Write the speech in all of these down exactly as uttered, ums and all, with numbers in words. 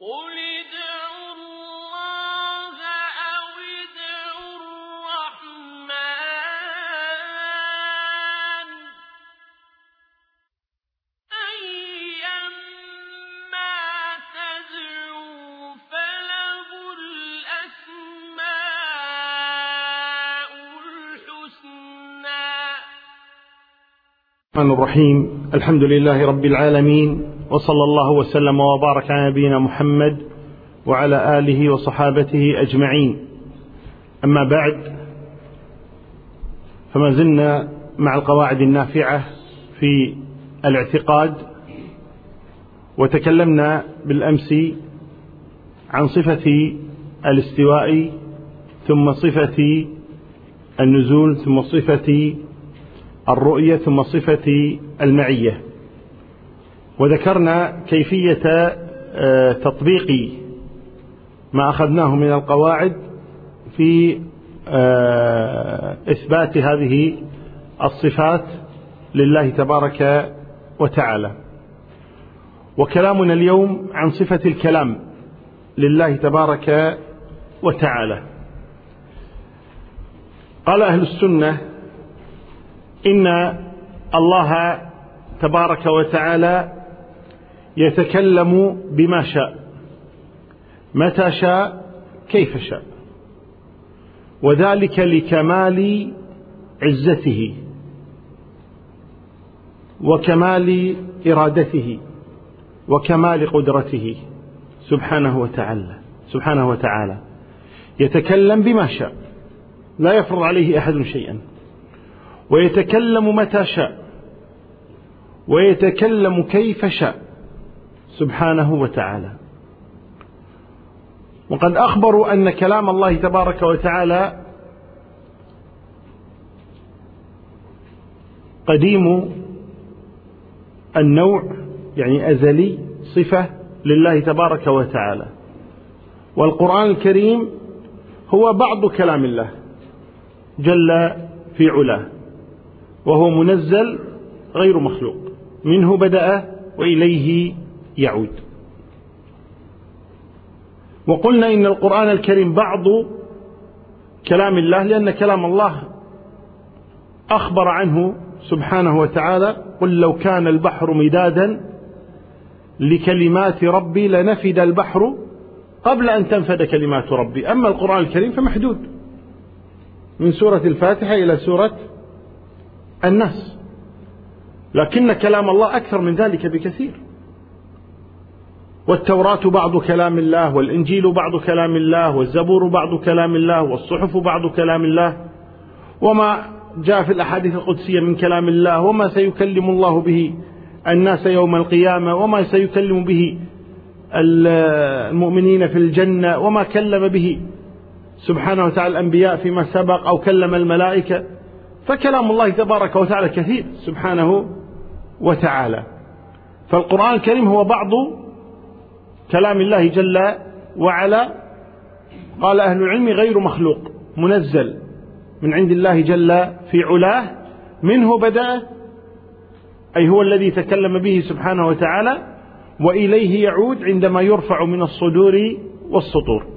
قل ادعوا الله أو ادعوا الرحمن أيما تدعوا فله الأسماء الحسنى. الرحمن الرحيم. الحمد لله رب العالمين، وصلى الله وسلم وبارك على نبينا محمد وعلى آله وصحابته أجمعين. أما بعد، فما زلنا مع القواعد النافعة في الاعتقاد، وتكلمنا بالأمس عن صفة الاستواء، ثم صفة النزول، ثم صفة الرؤية، ثم صفة المعية، وذكرنا كيفية تطبيق ما أخذناه من القواعد في إثبات هذه الصفات لله تبارك وتعالى. وكلامنا اليوم عن صفة الكلام لله تبارك وتعالى. قال أهل السنة إن الله تبارك وتعالى يتكلم بما شاء، متى شاء، كيف شاء، وذلك لكمال عزته وكمال إرادته وكمال قدرته سبحانه وتعالى سبحانه وتعالى يتكلم بما شاء، لا يفرض عليه أحد شيئا، ويتكلم متى شاء، ويتكلم كيف شاء سبحانه وتعالى. وقد أخبروا أن كلام الله تبارك وتعالى قديم النوع، يعني أزلي، صفة لله تبارك وتعالى. والقرآن الكريم هو بعض كلام الله جل في علاه، وهو منزل غير مخلوق، منه بدأ وإليه يعود. وقلنا إن القرآن الكريم بعض كلام الله، لأن كلام الله أخبر عنه سبحانه وتعالى: قل لو كان البحر مدادا لكلمات ربي لنفد البحر قبل أن تنفد كلمات ربي. أما القرآن الكريم فمحدود، من سورة الفاتحة إلى سورة الناس، لكن كلام الله أكثر من ذلك بكثير. والتوراة بعض كلام الله، والإنجيل بعض كلام الله، والزبور بعض كلام الله، والصحف بعض كلام الله، وما جاء في الأحاديث القدسية من كلام الله، وما سيكلم الله به الناس يوم القيامة، وما سيكلم به المؤمنين في الجنة، وما كلم به سبحانه وتعالى الأنبياء فيما سبق أو كلم الملائكة. فكلام الله تبارك وتعالى كثير سبحانه وتعالى. فالقرآن الكريم هو بعض كلام الله جل وعلا. قال أهل العلم: غير مخلوق، منزل من عند الله جل في علاه، منه بدأ، أي هو الذي تكلم به سبحانه وتعالى، وإليه يعود عندما يرفع من الصدور والسطور.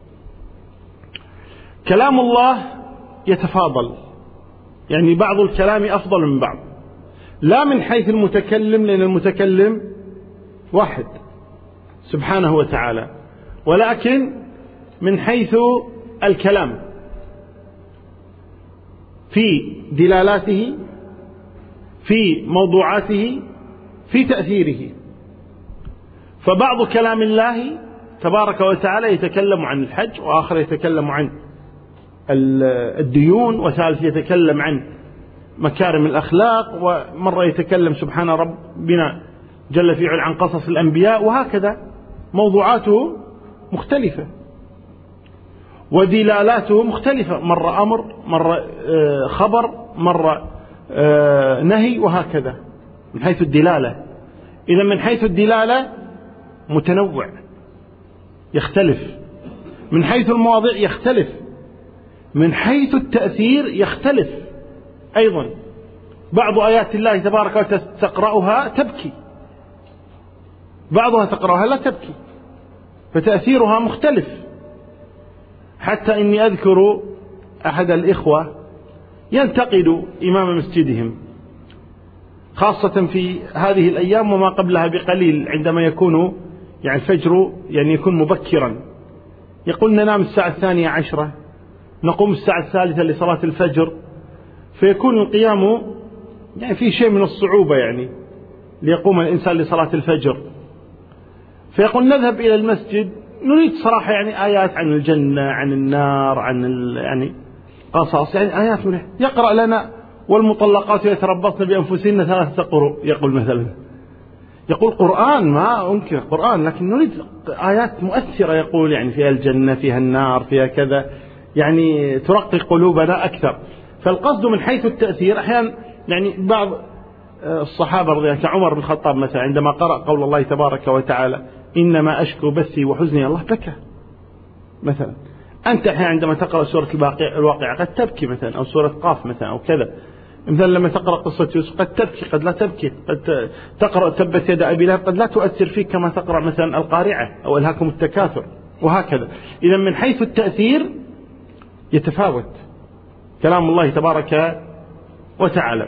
كلام الله يتفاضل، يعني بعض الكلام أفضل من بعض، لا من حيث المتكلم، لأن المتكلم واحد سبحانه وتعالى، ولكن من حيث الكلام في دلالاته، في موضوعاته، في تأثيره. فبعض كلام الله تبارك وتعالى يتكلم عن الحج، وآخر يتكلم عن الديون، وثالث يتكلم عن مكارم الأخلاق، ومرة يتكلم سبحان ربنا جل في علا عن قصص الأنبياء، وهكذا موضوعاته مختلفة ودلالاته مختلفة، مرة أمر، مرة خبر، مرة نهي، وهكذا من حيث الدلالة. إذا من حيث الدلالة متنوع يختلف، من حيث المواضيع يختلف، من حيث التأثير يختلف أيضا. بعض آيات الله تبارك وتعالى تقرأها تبكي، بعضها تقرأها لا تبكي. فتأثيرها مختلف. حتى إني أذكر أحد الإخوة ينتقد إمام مسجدهم، خاصة في هذه الأيام وما قبلها بقليل، عندما يكون يعني الفجر يعني يكون مبكرا، يقول ننام الساعة الثانية عشرة، نقوم الساعة الثالثة لصلاة الفجر، فيكون القيام يعني في شيء من الصعوبة يعني ليقوم الإنسان لصلاة الفجر. فيقول نذهب إلى المسجد نريد صراحة يعني آيات عن الجنة، عن النار، عن يعني قصص، يعني آيات مريحة. يقرأ لنا والمطلقات يتربصن بأنفسهن ثلاثة قروء، يقول مثلا، يقول قرآن، ما أنكر قرآن، لكن نريد آيات مؤثرة، يقول يعني فيها الجنة، فيها النار، فيها كذا، يعني ترقي قلوبنا أكثر. فالقصد من حيث التأثير أحيانا يعني بعض الصحابة رضي الله عنهم كعمر بن الخطاب مثلا عندما قرأ قول الله تبارك وتعالى إنما أشكو بثي وحزني الله بكى مثلا. أنت أحيانا عندما تقرأ سورة الواقعة قد تبكي مثلا، أو سورة قاف مثلا أو كذا. مثلا لما تقرأ قصة يوسف قد تبكي قد لا تبكي، قد تقرأ تبت يد أبي لهب قد لا تؤثر فيك كما تقرأ مثلا القارعة أو ألهاكم التكاثر وهكذا. إذا من حيث التأثير يتفاوت كلام الله تبارك وتعالى.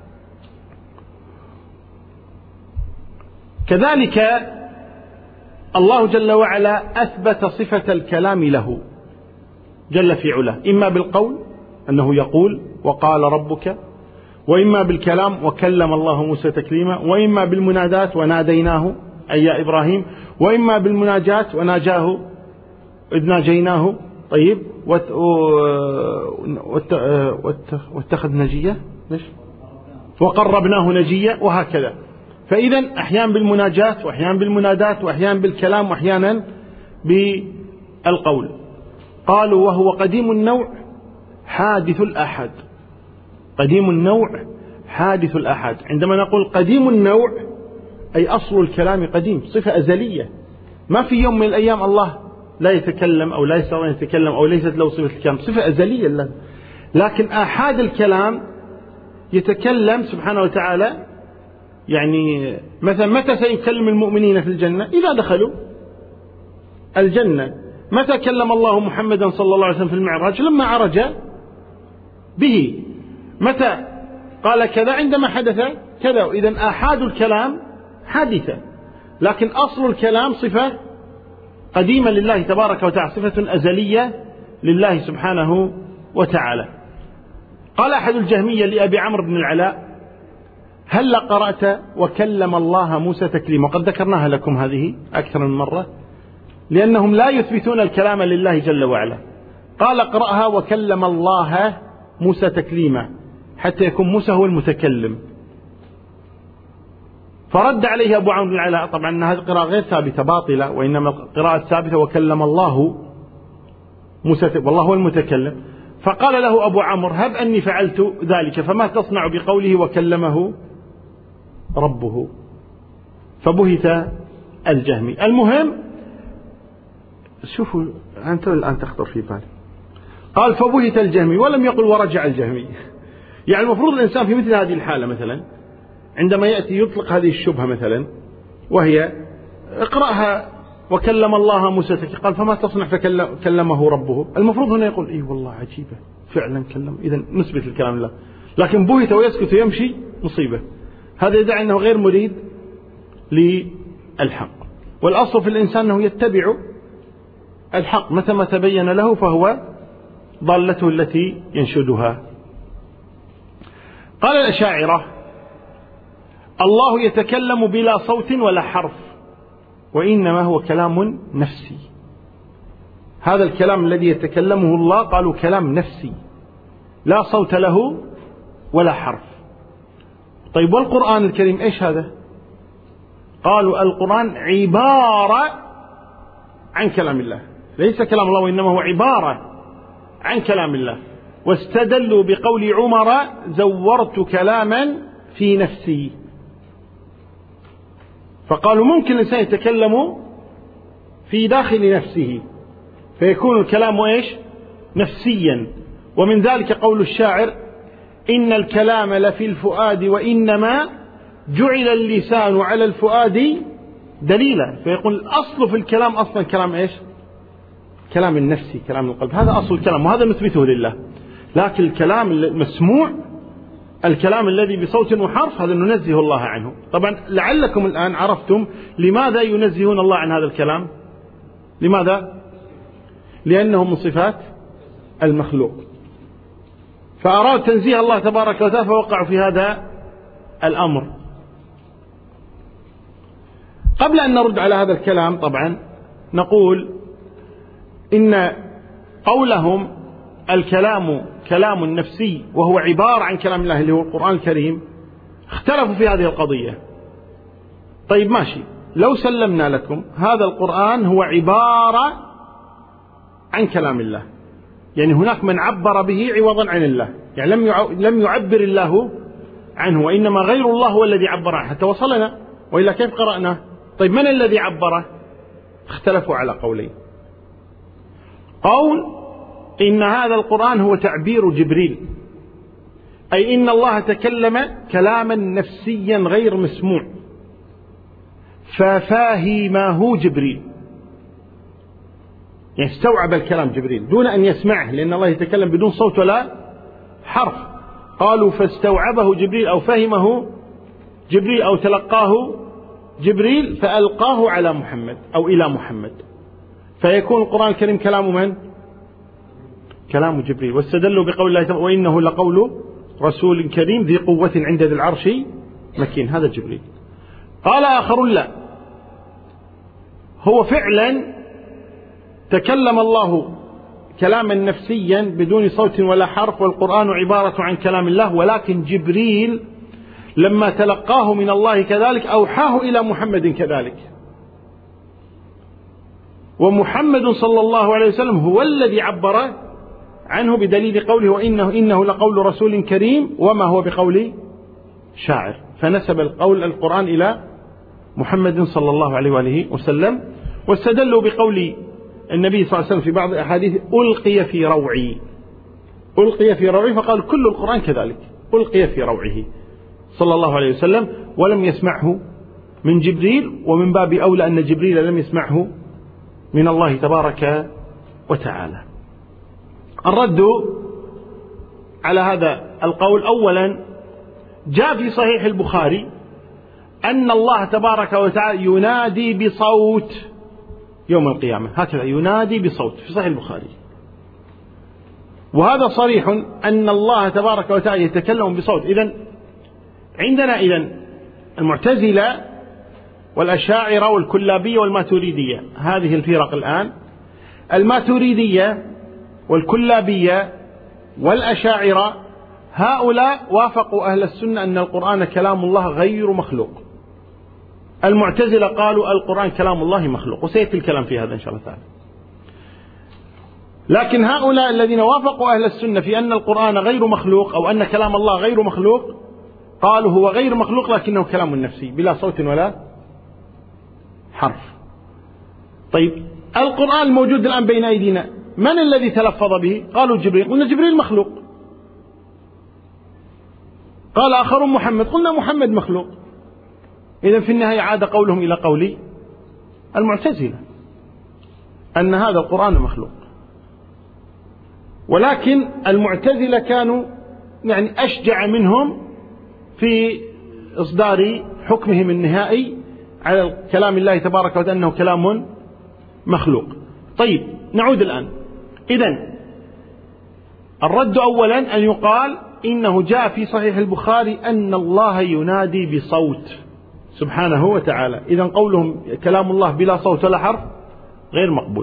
كذلك الله جل وعلا أثبت صفة الكلام له جل في علاه، إما بالقول أنه يقول وقال ربك، وإما بالكلام وكلم الله موسى تكليما، وإما بالمنادات وناديناه أي يا إبراهيم، وإما بالمناجات وناجاه إذ ناجيناه، طيب، واتخذ نجية وقربناه نجية وهكذا. فإذا أحيانا بالمناجات وأحيانا بالمنادات وأحيانا بالكلام وأحيانا بالقول. قالوا وهو قديم النوع حادث الآحاد. قديم النوع حادث الآحاد. عندما نقول قديم النوع أي أصل الكلام قديم، صفة أزلية، ما في يوم من الأيام الله لا يتكلم أو لا يستطيع أن يتكلم أو ليست له صفة الكلام، صفة أزلية له. لكن آحاد الكلام يتكلم سبحانه وتعالى، يعني مثلا متى سيكلم المؤمنين في الجنة؟ إذا دخلوا الجنة. متى كلم الله محمدا صلى الله عليه وسلم في المعراج؟ لما عرج به. متى قال كذا؟ عندما حدث كذا. إذن آحاد الكلام حادثة، لكن أصل الكلام صفة قديمة لله تبارك وتعالى، صفة أزلية لله سبحانه وتعالى. قال أحد الجهمية لأبي عمرو بن العلاء هل قرأت وكلم الله موسى تكليما؟ وقد ذكرناها لكم هذه أكثر من مرة، لأنهم لا يثبتون الكلام لله جل وعلا. قال اقرأها وكلم الله موسى تكليما، حتى يكون موسى هو المتكلم. فرد عليه أبو عمرو بن العلاء طبعا أن هذه القراءة غير ثابتة باطلة، وإنما القراءة الثابتة وكلم الله موسى والله هو المتكلم. فقال له أبو عمرو هب أني فعلت ذلك فما تصنع بقوله وكلمه ربه؟ فبهت الجهمي. المهم شوفوا أنت الآن تخطر في بالي، قال فبهت الجهمي ولم يقل ورجع الجهمي. يعني المفروض الإنسان في مثل هذه الحالة مثلا عندما يأتي يطلق هذه الشبهة مثلا، وهي اقرأها وكلم الله موسى تكليما، قال فما تصنع فكلمه ربه، المفروض هنا يقول اي والله عجيبة فعلا كلم، إذا نثبت الكلام لله. لكن بهت ويسكت ويمشي مصيبة. هذا يدعي أنه غير مريد للحق. والأصل في الإنسان أنه يتبع الحق، متى ما تبين له فهو ضالته التي ينشدها. قال الأشاعرة الله يتكلم بلا صوت ولا حرف، وإنما هو كلام نفسي. هذا الكلام الذي يتكلمه الله قالوا كلام نفسي لا صوت له ولا حرف. طيب والقرآن الكريم إيش هذا؟ قالوا القرآن عبارة عن كلام الله، ليس كلام الله وإنما هو عبارة عن كلام الله. واستدلوا بقول عمر زورت كلاما في نفسي. فقالوا ممكن الإنسان يتكلم في داخل نفسه فيكون الكلام إيش؟ نفسيا. ومن ذلك قول الشاعر إن الكلام لفي الفؤاد وإنما جعل اللسان على الفؤاد دليلة. فيقول الأصل في الكلام أصلا كلام إيش؟ كلام النفسي، كلام القلب، هذا أصل الكلام وهذا نثبته لله. لكن الكلام المسموع، الكلام الذي بصوت وحرف، هذا ننزه الله عنه. طبعا لعلكم الآن عرفتم لماذا ينزهون الله عن هذا الكلام. لماذا؟ لأنه من صفات المخلوق، فأراد تنزيه الله تبارك وتعالى فوقعوا في هذا الأمر. قبل أن نرد على هذا الكلام طبعا نقول إن قولهم الكلام كلام نفسي وهو عبارة عن كلام الله اللي هو القرآن الكريم، اختلفوا في هذه القضية. طيب ماشي، لو سلمنا لكم هذا القرآن هو عبارة عن كلام الله، يعني هناك من عبر به عوضا عن الله، يعني لم لم يعبر الله عنه، وإنما غير الله هو الذي عبر عنه حتى وصلنا، وإلا كيف قرأناه؟ طيب من الذي عبره؟ اختلفوا على قولين. قول إن هذا القرآن هو تعبير جبريل، أي إن الله تكلم كلاما نفسيا غير مسموع ففاهمه جبريل، يعني استوعب الكلام جبريل دون أن يسمعه، لأن الله يتكلم بدون صوت ولا حرف. قالوا فاستوعبه جبريل أو فهمه جبريل أو تلقاه جبريل فألقاه على محمد أو إلى محمد، فيكون القرآن الكريم كلام من؟ كلام جبريل. واستدلوا بقول الله تعالى وإنه لقول رسول كريم ذي قوة عند ذي العرش مكين، هذا جبريل. قال آخر لا، هو فعلا تكلم الله كلاما نفسيا بدون صوت ولا حرف، والقرآن عبارة عن كلام الله، ولكن جبريل لما تلقاه من الله كذلك أوحاه إلى محمد كذلك، ومحمد صلى الله عليه وسلم هو الذي عبر عنه بدليل قوله وإنه إنه لقول رسول كريم وما هو بقول شاعر، فنسب القول القرآن إلى محمد صلى الله عليه وآله وسلم. واستدلوا بقول النبي صلى الله عليه وسلم في بعض الأحاديث ألقي في روعي، ألقي في روعي، فقال كل القرآن كذلك ألقي في روعه صلى الله عليه وسلم، ولم يسمعه من جبريل، ومن باب أولى أن جبريل لم يسمعه من الله تبارك وتعالى. الرد على هذا القول، أولا جاء في صحيح البخاري أن الله تبارك وتعالى ينادي بصوت يوم القيامة، هكذا ينادي بصوت في صحيح البخاري، وهذا صريح أن الله تبارك وتعالى يتكلم بصوت. إذن عندنا إذن المعتزلة والأشاعرة والكلابية والماتريدية، هذه الفرق الآن. الماتريدية والكلابية والأشاعرة هؤلاء وافقوا أهل السنة أن القرآن كلام الله غير مخلوق. المعتزلة قالوا القرآن كلام الله مخلوق، وسيأتي الكلام في هذا إن شاء الله تعالى. لكن هؤلاء الذين وافقوا أهل السنة في أن القرآن غير مخلوق أو أن كلام الله غير مخلوق، قالوا هو غير مخلوق لكنه كلام نفسي بلا صوت ولا حرف. طيب القرآن الموجود الآن بين أيدينا من الذي تلفظ به؟ قالوا جبريل، قلنا جبريل مخلوق. قال آخرون محمد، قلنا محمد مخلوق. إذن في النهاية عاد قولهم إلى قول المعتزلة أن هذا القرآن مخلوق. ولكن المعتزلة كانوا يعني أشجع منهم في إصدار حكمهم النهائي على كلام الله تبارك وتعالى أنه كلام مخلوق. طيب نعود الآن. إذن الرد أولا أن يقال إنه جاء في صحيح البخاري أن الله ينادي بصوت سبحانه وتعالى. إذن قولهم كلام الله بلا صوت ولا حرف غير مقبول.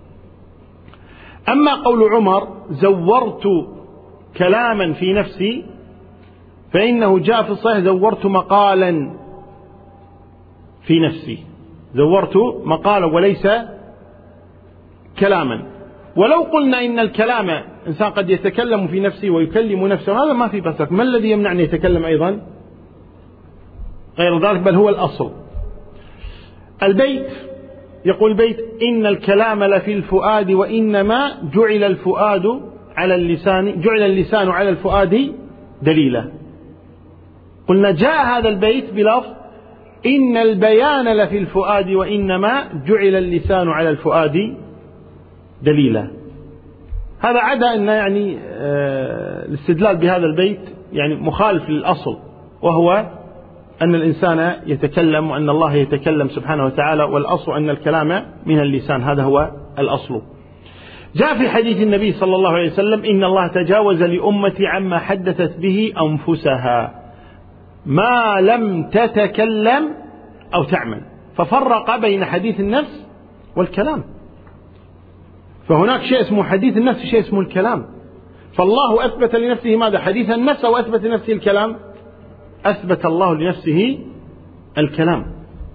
أما قول عمر زورت كلاما في نفسي، فإنه جاء في الصحيح زورت مقالا في نفسي، زورت مقالا وليس كلاما. ولو قلنا إن الكلام إنسان قد يتكلم في نفسه ويكلم نفسه، هذا ما في بأس، ما الذي يمنع أن يتكلم أيضا غير ذلك؟ بل هو الأصل. البيت يقول البيت إن الكلام لفي الفؤاد وإنما جعل الفؤاد على اللسان، جعل اللسان على الفؤاد دليلا. قلنا جاء هذا البيت بلفظ إن البيان لفي الفؤاد وإنما جعل اللسان على الفؤاد دليلا. هذا عدا أن يعني الاستدلال بهذا البيت يعني مخالف للأصل، وهو أن الإنسان يتكلم وأن الله يتكلم سبحانه وتعالى، والأصل أن الكلام من اللسان، هذا هو الأصل. جاء في حديث النبي صلى الله عليه وسلم: إن الله تجاوز لأمتي عما حدثت به أنفسها ما لم تتكلم أو تعمل، ففرق بين حديث النفس والكلام. فهناك شيء اسمه حديث النفس، شيء اسمه الكلام. فالله أثبت لنفسه ماذا؟ حديث النفس، أو أثبت لنفسه الكلام؟ أثبت الله لنفسه الكلام.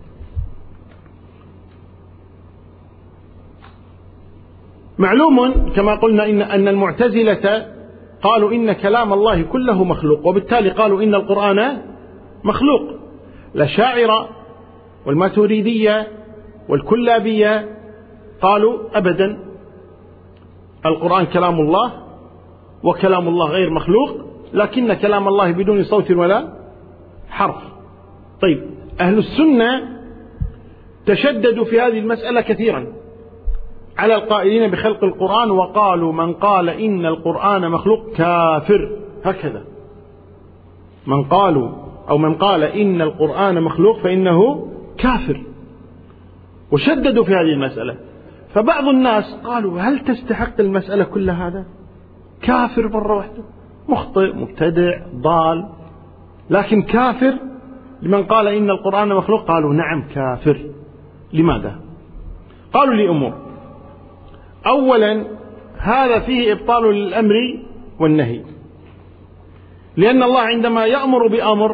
معلوم كما قلنا إن أن المعتزلة قالوا إن كلام الله كله مخلوق، وبالتالي قالوا إن القرآن مخلوق. الأشاعرة والماتريدية والكلابية قالوا أبدا، القرآن كلام الله، وكلام الله غير مخلوق، لكن كلام الله بدون صوت ولا حرف. طيب، أهل السنة تشددوا في هذه المسألة كثيرا على القائلين بخلق القرآن، وقالوا من قال إن القرآن مخلوق كافر. هكذا من قالوا أو من قال إن القرآن مخلوق فإنه كافر، وشددوا في هذه المسألة. فبعض الناس قالوا هل تستحق المسألة كل هذا؟ كافر مرة واحدة، مخطئ مبتدع ضال، لكن كافر لمن قال إن القرآن مخلوق؟ قالوا نعم كافر. لماذا؟ قالوا لأمور. أولا، هذا فيه إبطال للأمر والنهي، لأن الله عندما يأمر بأمر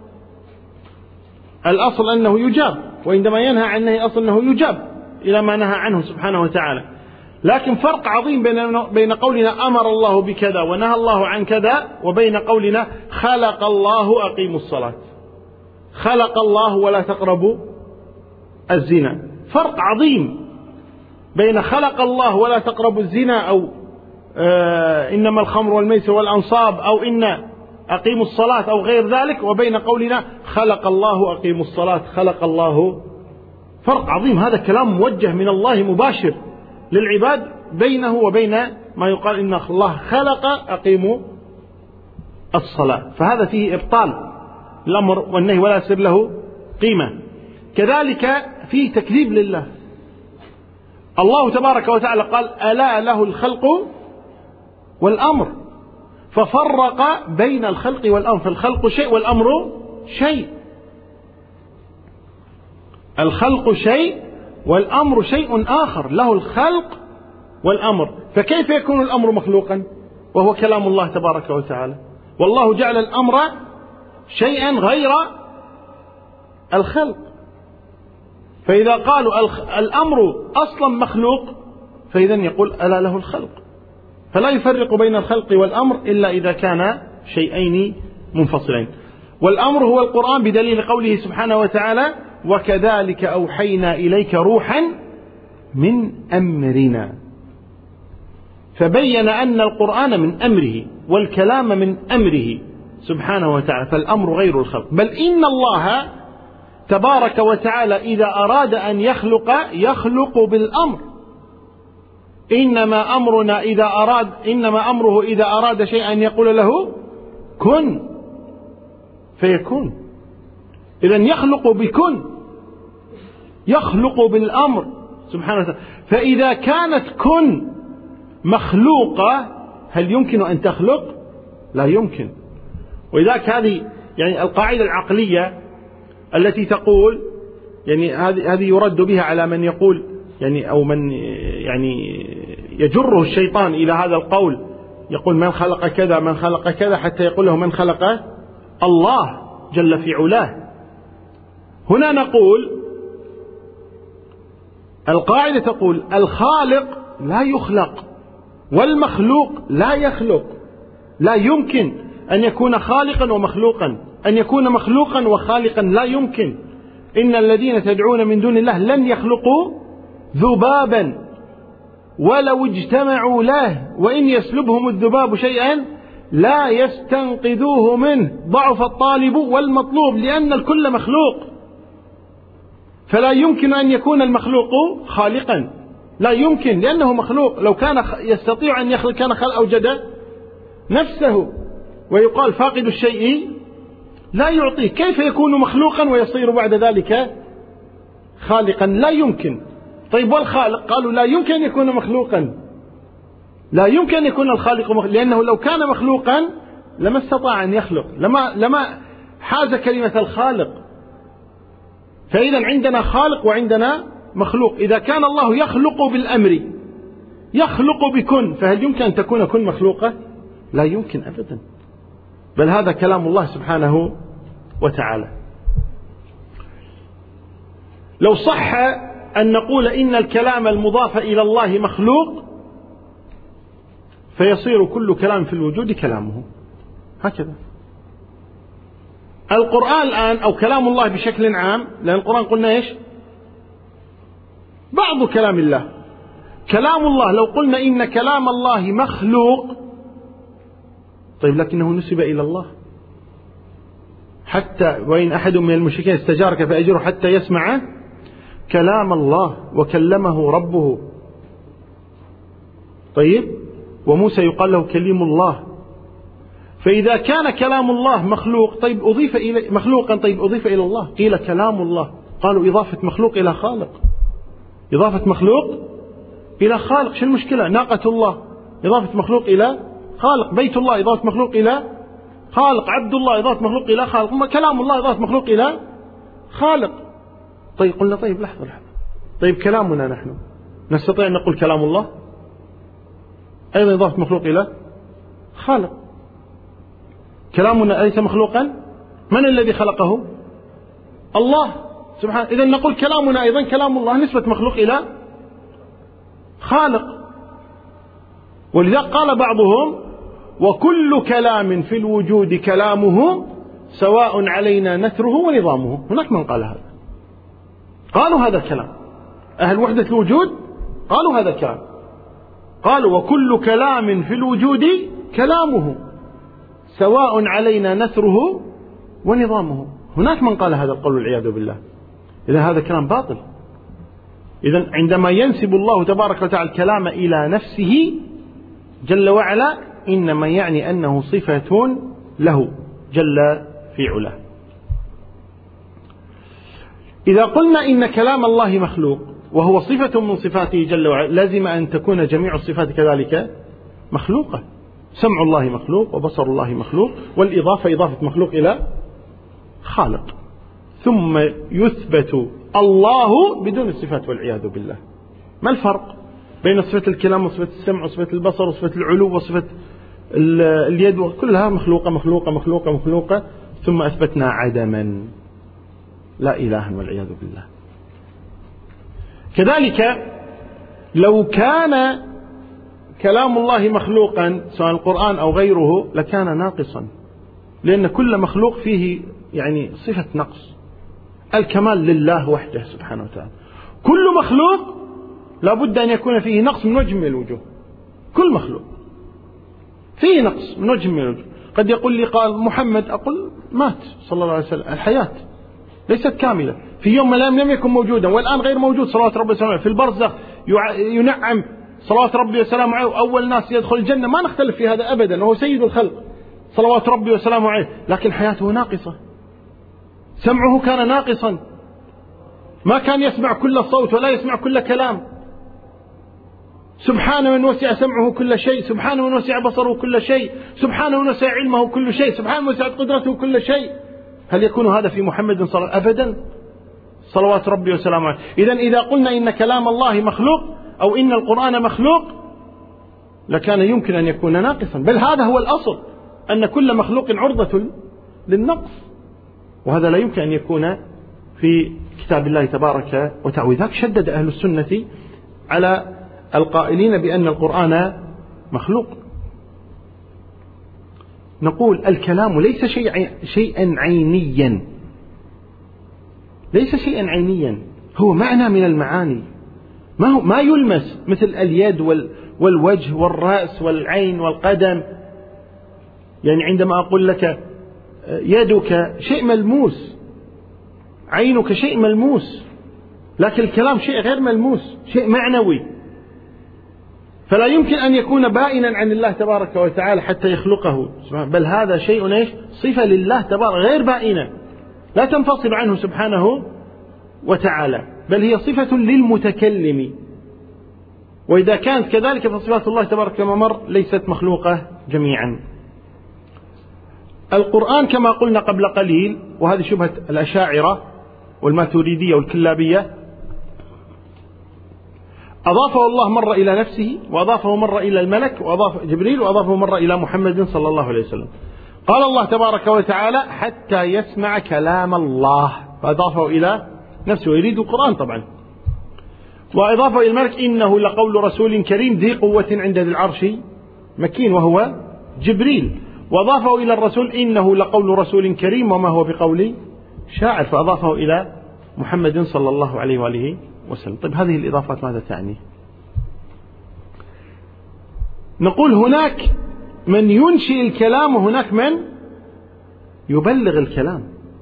الأصل أنه يجاب، وعندما ينهى عن نهي أصل أنه يجاب إلى ما نهى عنه سبحانه وتعالى. لكن فرق عظيم بين بين قولنا أمر الله بكذا ونهى الله عن كذا، وبين قولنا خلق الله أقيموا الصلاة، خلق الله ولا تقربوا الزنا. فرق عظيم بين خلق الله ولا تقربوا الزنا، أو آه إنما الخمر والميسر والأنصاب، أو إن أقيموا الصلاة أو غير ذلك، وبين قولنا خلق الله أقيموا الصلاة، خلق الله. فرق عظيم، هذا كلام موجه من الله مباشر للعباد بينه وبين ما يقال إن الله خلق أقيموا الصلاة. فهذا فيه إبطال الأمر والنهي ولا يصير له قيمة. كذلك فيه تكذيب لله. الله تبارك وتعالى قال ألا له الخلق والأمر، ففرق بين الخلق والأمر. فالخلق شيء والأمر شيء، الخلق شيء والأمر شيء آخر، له الخلق والأمر. فكيف يكون الأمر مخلوقا وهو كلام الله تبارك وتعالى؟ والله جعل الأمر شيئا غير الخلق. فإذا قالوا الأمر أصلا مخلوق، فإذا يقول ألا له الخلق. فلا يفرق بين الخلق والأمر إلا إذا كان شيئين منفصلين. والأمر هو القرآن بدليل قوله سبحانه وتعالى وكذلك أوحينا إليك روحا من أمرنا. فبين أن القرآن من أمره والكلام من أمره سبحانه وتعالى، فالأمر غير الخلق. بل إن الله تبارك وتعالى إذا أراد أن يخلق يخلق بالأمر. إنما أمرنا إذا أراد إنما أمره إذا أراد شيئا أن يقول له كن فيكون. إذن يخلق بكن، يخلق بالأمر سبحانه وتعالى. فإذا كانت كن مخلوقة هل يمكن أن تخلق؟ لا يمكن. ولذلك هذه يعني القاعدة العقلية التي تقول يعني هذه هذه يرد بها على من يقول يعني أو من يعني يجره الشيطان إلى هذا القول، يقول من خلق كذا من خلق كذا، حتى يقول له من خلق الله جل في علاه. هنا نقول القاعدة تقول الخالق لا يخلق والمخلوق لا يخلق. لا يمكن أن يكون خالقا ومخلوقا، أن يكون مخلوقا وخالقا لا يمكن. إن الذين تدعون من دون الله لن يخلقوا ذبابا ولو اجتمعوا له وإن يسلبهم الذباب شيئا لا يستنقذوه منه ضعف الطالب والمطلوب، لأن الكل مخلوق. فلا يمكن أن يكون المخلوق خالقا، لا يمكن، لأنه مخلوق. لو كان يستطيع أن يخلق كان خلق أوجد نفسه. ويقال فاقد الشيء لا يعطيه، كيف يكون مخلوقا ويصير بعد ذلك خالقا؟ لا يمكن. طيب والخالق؟ قالوا لا يمكن أن يكون مخلوقا، لا يمكن أن يكون الخالق مخلوق، لأنه لو كان مخلوقا لما استطاع أن يخلق، لما, لما حاز كلمة الخالق. فإذا عندنا خالق وعندنا مخلوق. إذا كان الله يخلق بالأمر، يخلق بكن، فهل يمكن أن تكون كن مخلوقة؟ لا يمكن أبدا، بل هذا كلام الله سبحانه وتعالى. لو صح أن نقول إن الكلام المضاف إلى الله مخلوق، فيصير كل كلام في الوجود كلامه، هكذا. القرآن الآن أو كلام الله بشكل عام، لأن القرآن قلنا إيش؟ بعض كلام الله. كلام الله لو قلنا إن كلام الله مخلوق، طيب لكنه نسب إلى الله. حتى وإن أحد من المشركين استجارك فأجره حتى يسمع كلام الله، وكلمه ربه. طيب وموسى يقال له كليم الله. فإذا كان كلام الله مخلوق، طيب أضيف إلى مخلوقا، طيب أضيف إلى الله، قيل كلام الله. قالوا إضافة مخلوق إلى خالق، إضافة مخلوق إلى خالق، شو المشكلة؟ ناقة الله إضافة مخلوق إلى خالق، بيت الله إضافة مخلوق إلى خالق، عبد الله إضافة مخلوق إلى خالق، كلام الله إضافة مخلوق إلى خالق. طيب قلنا طيب لحظة لحظة، طيب كلامنا نحن نستطيع أن نقول كلام الله أيضا إضافة مخلوق إلى خالق. كلامنا أليس مخلوقا؟ من الذي خلقه؟ الله سبحانه. إذا نقول كلامنا أيضا كلام الله نسبة مخلوق إلى خالق. ولذا قال بعضهم وكل كلام في الوجود كلامه سواء علينا نثره ونظامه. هناك من قال هذا، قالوا هذا الكلام أهل وحدة الوجود، قالوا هذا الكلام، قالوا وكل كلام في الوجود كلامه سواء علينا نثره ونظامه. هناك من قال هذا القول والعياذ بالله. إذا هذا كلام باطل. إذا عندما ينسب الله تبارك وتعالى الكلام إلى نفسه جل وعلا، إنما يعني أنه صفة له جل في علاه. إذا قلنا إن كلام الله مخلوق وهو صفة من صفاته جل وعلا، لازم أن تكون جميع الصفات كذلك مخلوقة. سمع الله مخلوق، وبصر الله مخلوق، والإضافة إضافة مخلوق إلى خالق، ثم يثبت الله بدون الصفات والعياذ بالله. ما الفرق بين صفة الكلام وصفة السمع وصفة البصر وصفة العلو وصفة اليد؟ كلها مخلوقة مخلوقة مخلوقة مخلوقة، ثم أثبتنا عدما لا إله والعياذ بالله. كذلك لو كان كلام الله مخلوقا سواء القرآن أو غيره لكان ناقصا، لأن كل مخلوق فيه يعني صفة نقص. الكمال لله وحده سبحانه وتعالى. كل مخلوق لابد أن يكون فيه نقص من وجه من الوجوه، كل مخلوق فيه نقص من وجه من الوجوه. قد يقول لي قال محمد، أقول مات صلى الله عليه وسلم، الحياة ليست كاملة، في يوم من الأيام لم يكن موجودا والآن غير موجود صلوات ربي وسلامه، في البرزخ ينعم صلوات ربي وسلامه عليه، أول ناس يدخل الجنة، ما نختلف في هذا أبدا، وهو سيد الخلق صلوات ربي وسلامه عليه، لكن حياته ناقصة. سمعه كان ناقصا، ما كان يسمع كل صوت ولا يسمع كل كلام. سبحان من وسع سمعه كل شيء، سبحان من وسع بصره كل شيء، سبحان من وسع علمه كل شيء، سبحان من وسع قدرته كل شيء. هل يكون هذا في محمد صلى الله عليه وسلم؟ أبدا، صلوات ربي وسلامه عليه. إذن إذا قلنا إن كلام الله مخلوق أو إن القرآن مخلوق لكان يمكن أن يكون ناقصا، بل هذا هو الأصل، أن كل مخلوق عرضة للنقص، وهذا لا يمكن أن يكون في كتاب الله تبارك وتعالى. وذاك شدد أهل السنة على القائلين بأن القرآن مخلوق. نقول الكلام ليس شيء شيئا عينيا، ليس شيئا عينيا، هو معنى من المعاني، ما هو ما يلمس، مثل اليد والوجه والرأس والعين والقدم. يعني عندما أقول لك يدك شيء ملموس، عينك شيء ملموس، لكن الكلام شيء غير ملموس، شيء معنوي، فلا يمكن أن يكون بائنا عن الله تبارك وتعالى حتى يخلقه، بل هذا شيء إيش؟ صفة لله تبارك غير بائنة لا تنفصل عنه سبحانه وتعالى، بل هي صفة للمتكلم. وإذا كانت كذلك فصفات الله تبارك كما مر ليست مخلوقة جميعا. القرآن كما قلنا قبل قليل، وهذه شبهة الأشاعرة والماتريدية والكلابية، أضافه الله مرة إلى نفسه، وأضافه مرة إلى الملك، وأضاف جبريل، وأضافه مرة إلى محمد صلى الله عليه وسلم. قال الله تبارك وتعالى حتى يسمع كلام الله، فأضافه إلى نفسه، ويريد القرآن طبعا. وأضافه إلى الملك إنه لقول رسول كريم ذي قوة عند ذي العرش مكين، وهو جبريل. وأضافه إلى الرسول إنه لقول رسول كريم وما هو بقول شاعر، فأضافه إلى محمد صلى الله عليه وآله وسلم. طيب هذه الإضافات ماذا تعني؟ نقول هناك من ينشئ الكلام وهناك من يبلغ الكلام،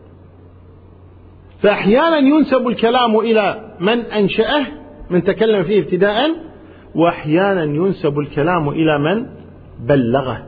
فأحيانا ينسب الكلام إلى من أنشأه من تكلم فيه ابتداء، وأحيانا ينسب الكلام إلى من بلغه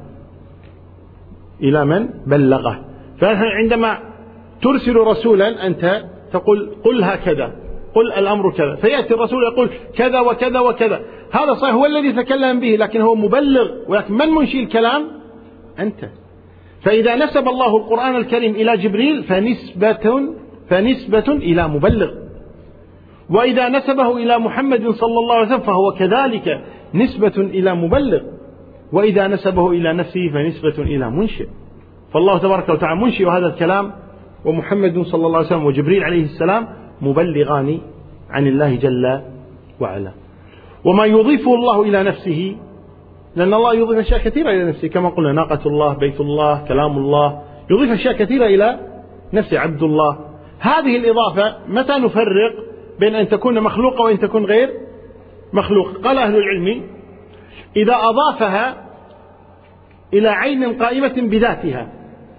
إلى من بلغه. فعندما ترسل رسولا أنت تقول قل هكذا، قل الأمر كذا، فيأتي الرسول يقول كذا وكذا وكذا، هذا صحيح هو الذي تكلم به، لكن هو مبلغ، ولكن من منشئ الكلام؟ أنت. فإذا نسب الله القرآن الكريم إلى جبريل فنسبة فنسبة إلى مبلغ، وإذا نسبه إلى محمد صلى الله عليه وسلم فهو كذلك نسبة إلى مبلغ، وإذا نسبه إلى نفسه فنسبة إلى منشئ. فالله تبارك وتعالى منشئ هذا الكلام، ومحمد صلى الله عليه وسلم وجبريل عليه السلام مبلغان عن الله جل وعلا. وما يضيفه الله إلى نفسه، لأن الله يضيف أشياء كثيرة إلى نفسه كما قلنا، ناقة الله، بيت الله، كلام الله، يضيف أشياء كثيرة إلى نفسه، عبد الله. هذه الإضافة متى نفرق بين أن تكون مخلوقة وأن تكون غير مخلوق؟ قال أهل العلم إذا أضافها إلى عين قائمة بذاتها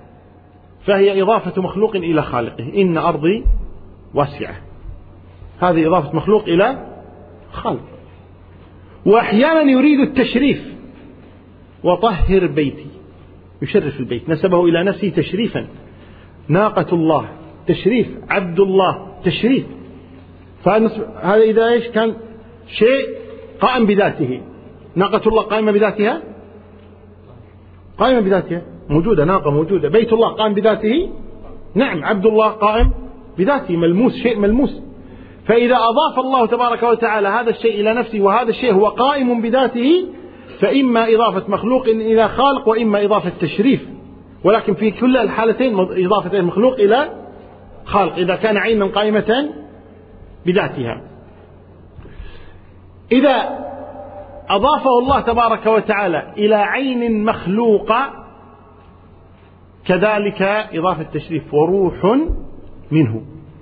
فهي إضافة مخلوق إلى خالقه، إن أرضي واسعة، هذه إضافة مخلوق إلى خالق. وأحيانا يريد التشريف، وطهر بيتي، يشرف البيت، نسبه إلى نفسه تشريفا، ناقة الله تشريف، عبد الله تشريف. فهذا إذا إيش كان شيء قائم بذاته، ناقة الله قائمة بذاتها، قائمة بذاتها موجودة، ناقة موجودة، بيت الله قائم بذاته، نعم، عبد الله قائم بذاته، ملموس، شيء ملموس. فإذا أضاف الله تبارك وتعالى هذا الشيء إلى نفسه وهذا الشيء هو قائم بذاته، فإما إضافة مخلوق إلى خالق وإما إضافة تشريف، ولكن في كل الحالتين إضافة المخلوق إلى خالق إذا كان عينا قائمة بذاتها. إذا أضافه الله تبارك وتعالى إلى عين مخلوقة كذلك إضافة تشريف، وروح منه،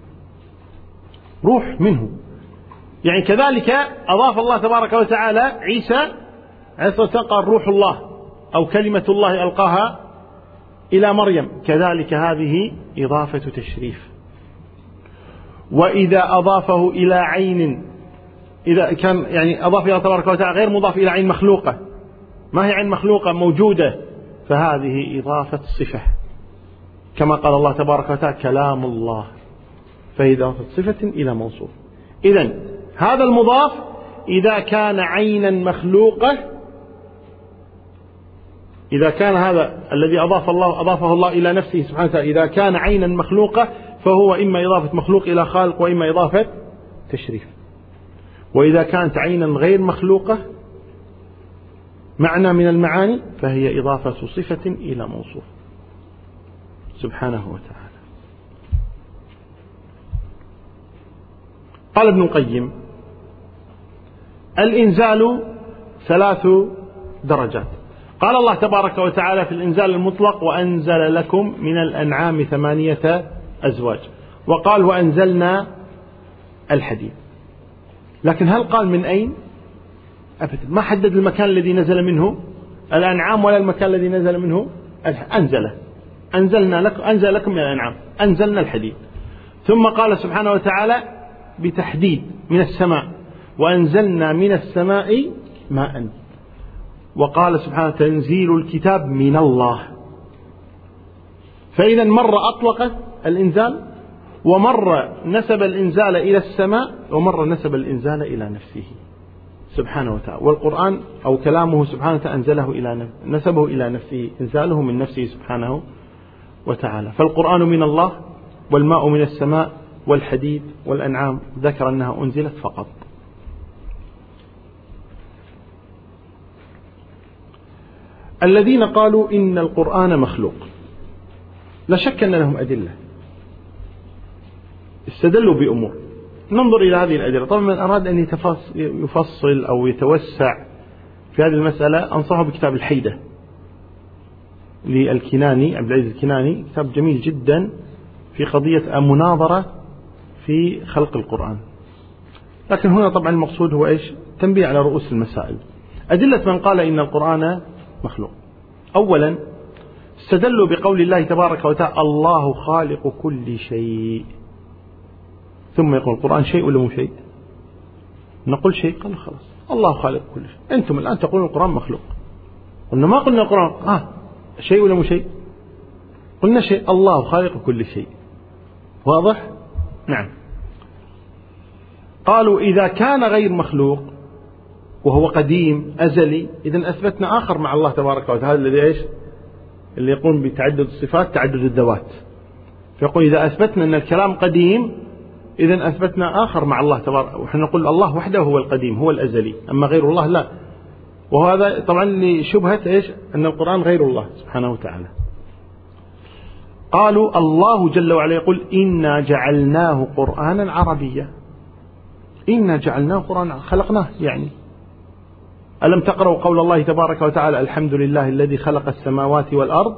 روح منه، يعني كذلك أضاف الله تبارك وتعالى عيسى عليه الصلاة والسلام قال روح الله أو كلمة الله ألقاها إلى مريم، كذلك هذه إضافة تشريف. وإذا أضافه إلى عين، إذا كان يعني أضاف الله تبارك وتعالى غير مضاف إلى عين مخلوقة، ما هي عين مخلوقة موجودة، فهذه إضافة صفة، كما قال الله تبارك وتعالى كلام الله، فهي إضافة صفة إلى موصوف. إذن هذا المضاف إذا كان عينا مخلوقة، إذا كان هذا الذي أضاف الله أضافه الله إلى نفسه سبحانه وتعالى إذا كان عينا مخلوقة فهو إما إضافة مخلوق إلى خالق وإما إضافة تشريف. وإذا كانت عينا غير مخلوقة معنى من المعاني فهي إضافة صفة إلى موصوف سبحانه وتعالى. قال ابن القيم الإنزال ثلاث درجات. قال الله تبارك وتعالى في الإنزال المطلق وأنزل لكم من الأنعام ثمانية أزواج، وقال وأنزلنا الحديد، لكن هل قال من أين؟ أبدا، ما حدد المكان الذي نزل منه الأنعام ولا المكان الذي نزل منه أنزله. أنزلنا لكم أنزل لكم من الأنعام، أنزلنا الحديد. ثم قال سبحانه وتعالى بتحديد من السماء، وأنزلنا من السماء ماء. وقال سبحانه تنزيل الكتاب من الله. فإذا مرة أطلق الإنزال، ومرة نسب الإنزال إلى السماء، ومرة نسب الإنزال إلى نفسه سبحانه وتعالى. والقرآن أو كلامه سبحانه وتعالى أنزله إلى نسبه إلى نفسه، إنزاله من نفسه سبحانه وتعالى. فالقرآن من الله، والماء من السماء، والحديد والأنعام ذكر أنها أنزلت فقط. الذين قالوا إن القرآن مخلوق لا شك أن لهم أدلة، استدلوا بأمور. ننظر إلى هذه الأدلة. طبعا من أراد أن يفصل أو يتوسع في هذه المسألة أنصحه بكتاب الحيدة للكناني، عبد العزيز الكناني، كتاب جميل جدا في قضية مناظرة في خلق القرآن. لكن هنا طبعا المقصود هو إيش؟ تنبيه على رؤوس المسائل. أدلة من قال إن القرآن مخلوق: أولا استدلوا بقول الله تبارك وتعالى الله خالق كل شيء، ثم يقول القرآن شيء ولا مو شيء؟ نقول شيء، قال خلاص الله خالق كل شيء. أنتم الآن تقولون القرآن مخلوق، قلنا ما قلنا القرآن آه شيء ولا مو شيء، قلنا شيء. الله خالق كل شيء، واضح؟ نعم. قالوا إذا كان غير مخلوق وهو قديم أزلي، إذن أثبتنا آخر مع الله تبارك وتعالى الذي إيش؟ اللي يقوم بتعدد الصفات تعدد الذوات. فيقول إذا أثبتنا أن الكلام قديم، إذن أثبتنا آخر مع الله تبارك. ونحن نقول الله وحده هو القديم هو الأزلي، أما غير الله لا. وهذا طبعا لشبهة إيش؟ أن القرآن غير الله سبحانه وتعالى. قالوا الله جل وعلا يقول إنا جعلناه قرآنا عربيا. إنا جعلناه قرآنا، خلقناه يعني. ألم تقرأوا قول الله تبارك وتعالى الحمد لله الذي خلق السماوات والأرض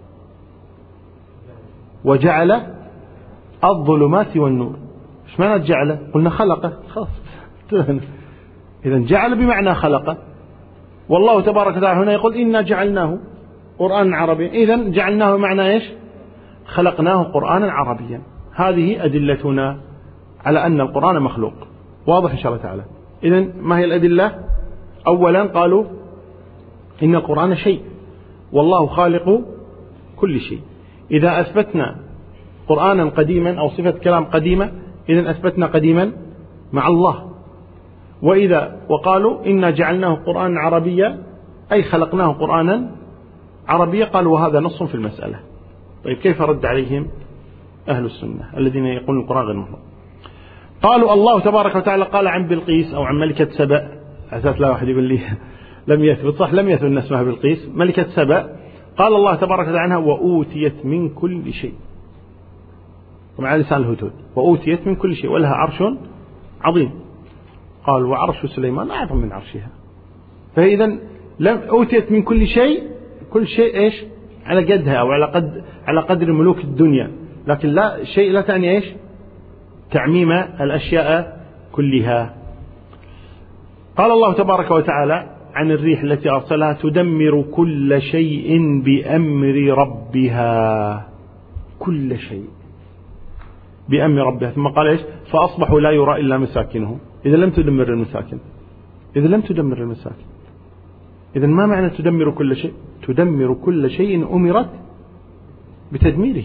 وجعل الظلمات والنور. ايش معنى جعل؟ قلنا خلقه، خلاص. إذن جعل بمعنى خلقه. والله تبارك وتعالى هنا يقول إنا جعلناه قرآنا عربيا، إذن جعلناه معنى إيش؟ خلقناه قرآنا عربيا. هذه أدلتنا على أن القرآن مخلوق، واضح إن شاء الله تعالى. إذن ما هي الأدلة؟ أولا قالوا إن القرآن شيء، والله خالق كل شيء. إذا أثبتنا قرآنا قديما أو صفة كلام قديمة، إذن أثبتنا قديما مع الله. وإذا وقالوا إنا جعلناه قرآنا عربيا أي خلقناه قرآنا عربيا، قالوا وهذا نص في المسألة. طيب كيف رد عليهم أهل السنة الذين يقولون القرآن غير مخلوق؟ قالوا الله تبارك وتعالى قال عن بلقيس أو عن ملكة سبأ، أساس لا واحد يقول لي لم يثبت، صح لم يثبت اسمها بلقيس، ملكة سبأ. قال الله تبارك وتعالى عنها وأوتيت من كل شيء، ومع لسان الهدود، وأوتيت من كل شيء ولها عرش عظيم. قال وعرش سليمان أعظم من عرشها. فإذا لم أوتيت من كل شيء، كل شيء إيش؟ على قدها أو على قد على قدر ملوك الدنيا، لكن لا شيء لا تعني إيش؟ تعميم الأشياء كلها. قال الله تبارك وتعالى عن الريح التي أرسلها تدمر كل شيء بأمر ربها، كل شيء بأمر ربها. ثم قال إيش؟ فأصبحوا لا يرى إلا مساكنهم. إذا لم تدمر المساكن، إذا لم تدمر المساكن، إذا ما معنى تدمر كل شيء؟ تدمر كل شيء أمرت بتدميره،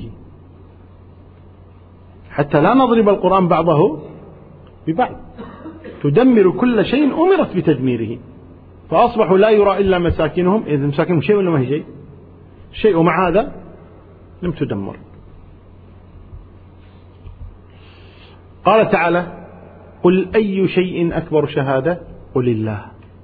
حتى لا نضرب القرآن بعضه ببعض. تدمر كل شيء أمرت بتدميره. فأصبحوا لا يرى إلا مساكنهم، إذا مساكنهم شيء ولا ما هي شيء؟ شيء، ومع هذا لم تدمر. قال تعالى قل أي شيء أكبر شهادة؟ قل الله.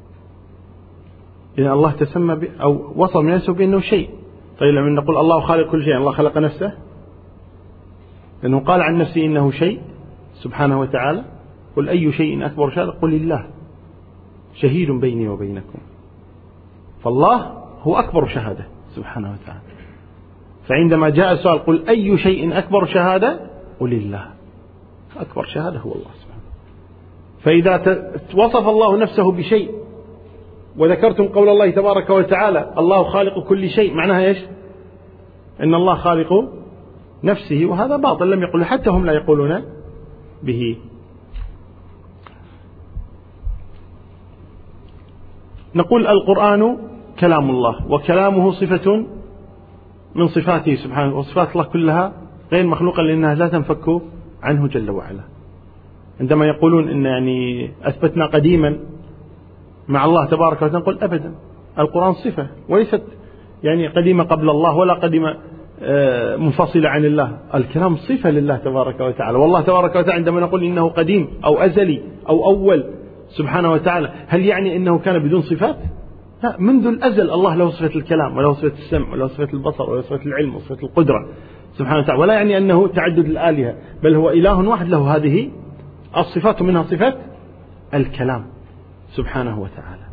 إذا الله تسمى ب... أو وصف من نفسه بأنه شيء. طيب لما نقول الله خالق كل شيء، الله خلق نفسه؟ لأنه قال عن نفسه إنه شيء سبحانه وتعالى. قل أي شيء أكبر شهادة؟ قل الله شهيد بيني وبينكم. فالله هو أكبر شهادة سبحانه وتعالى. فعندما جاء السؤال قل أي شيء أكبر شهادة؟ قل الله. أكبر شهادة هو الله سبحانه. فإذا وصف الله نفسه بشيء وذكرتم قول الله تبارك وتعالى الله خالق كل شيء، معناها إيش؟ إن الله خالق نفسه، وهذا باطل لم يقل، حتى هم لا يقولون به. نقول القرآن كلام الله، وكلامه صفة من صفاته سبحانه، وصفات الله كلها غير مخلوقة لأنها لا تنفك عنه جل وعلا. عندما يقولون إن يعني أثبتنا قديما مع الله تبارك وتعالى، نقول أبدا، القرآن صفة وليست يعني قديمة قبل الله ولا قديمة منفصلة عن الله. الكلام صفة لله تبارك وتعالى، والله تبارك وتعالى عندما نقول إنه قديم أو أزلي أو أول سبحانه وتعالى، هل يعني أنه كان بدون صفات؟ لا، منذ الأزل الله له صفة الكلام وله صفة السمع وله صفة البصر وله صفة العلم وصفة القدرة سبحانه وتعالى، ولا يعني أنه تعدد الآلهة، بل هو إله واحد له هذه الصفات، منها صفة الكلام سبحانه وتعالى.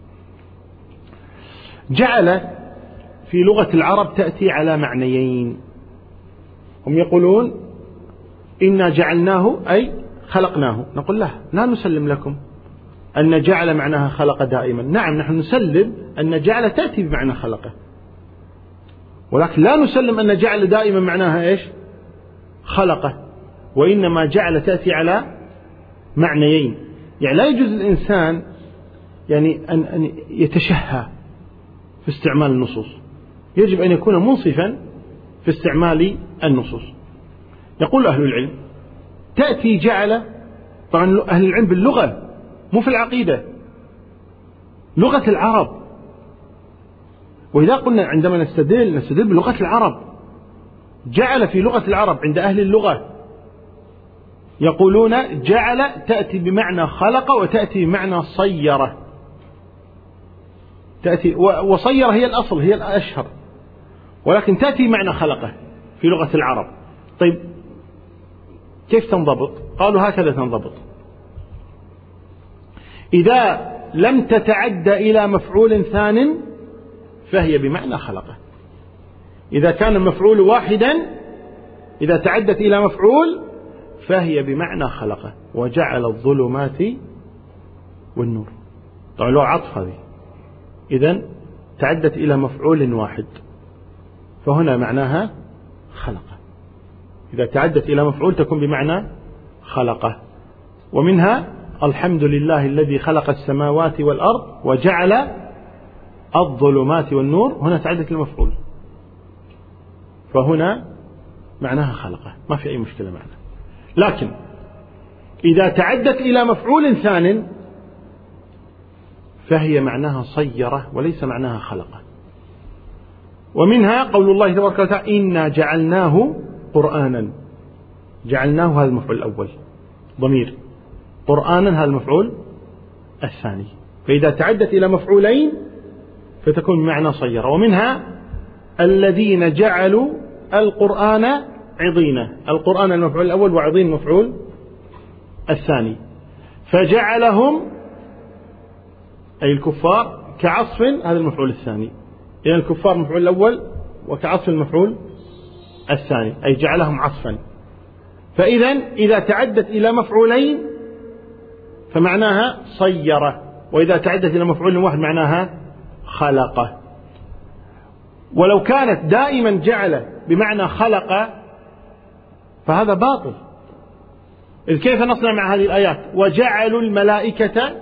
جعل في لغة العرب تأتي على معنيين. هم يقولون إنا جعلناه أي خلقناه، نقول لا لا نسلم لكم أن جعل معناها خلق دائما. نعم نحن نسلم أن جعل تأتي بمعنى خلقه، ولكن لا نسلم أن جعل دائما معناها إيش؟ خلقه. وإنما جعل تأتي على معنيين. يعني لا يجوز الإنسان يعني أن أن يتشهى في استعمال النصوص، يجب أن يكون منصفا في استعمال النصوص. يقول أهل العلم تأتي جعل، طبعا أهل العلم باللغة مو في العقيدة، لغة العرب. وإذا قلنا عندما نستدل نستدل بلغة العرب. جعل في لغة العرب عند أهل اللغة يقولون جعل تأتي بمعنى خلق وتأتي بمعنى صيرة. تأتي وصيرة هي الأصل، هي الأشهر، ولكن تأتي بمعنى خلقه في لغة العرب. طيب كيف تنضبط؟ قالوا هكذا تنضبط: إذا لم تتعدى إلى مفعول ثان فهي بمعنى خلقه. إذا كان المفعول واحدا، إذا تعدت إلى مفعول فهي بمعنى خلقه. وجعل الظلمات والنور، طبعا له عطف هذه، إذن تعدت إلى مفعول واحد فهنا معناها خلقه. إذا تعدت إلى مفعول تكون بمعنى خلقه. ومنها الحمد لله الذي خلق السماوات والأرض وجعل الظلمات والنور، هنا تعدت المفعول فهنا معناها خلقه، ما في أي مشكلة معنا. لكن إذا تعدت إلى مفعول ثان فهي معناها صيرة وليس معناها خلقه. ومنها قول الله تبارك وتعالى إنا جعلناه قرآنا. جعلناه هذا المفعول الأول ضمير، قرآنا هذا المفعول الثاني. فإذا تعدت إلى مفعولين فتكون بمعنى صيرة. ومنها الذين جعلوا القرآن عضينة، القرآن المفعول الأول وعضين المفعول الثاني، فجعلهم أي الكفار كعصف، هذا المفعول الثاني. إذن الكفار المفعول الأول وكعصف المفعول الثاني، أي جعلهم عصفا. فإذن إذا تعدت إلى مفعولين فمعناها صيرة، وإذا تعدت إلى مفعول واحد معناها خلقه. ولو كانت دائما جعل بمعنى خلق فهذا باطل. إذ كيف نصنع مع هذه الآيات؟ وجعلوا الملائكة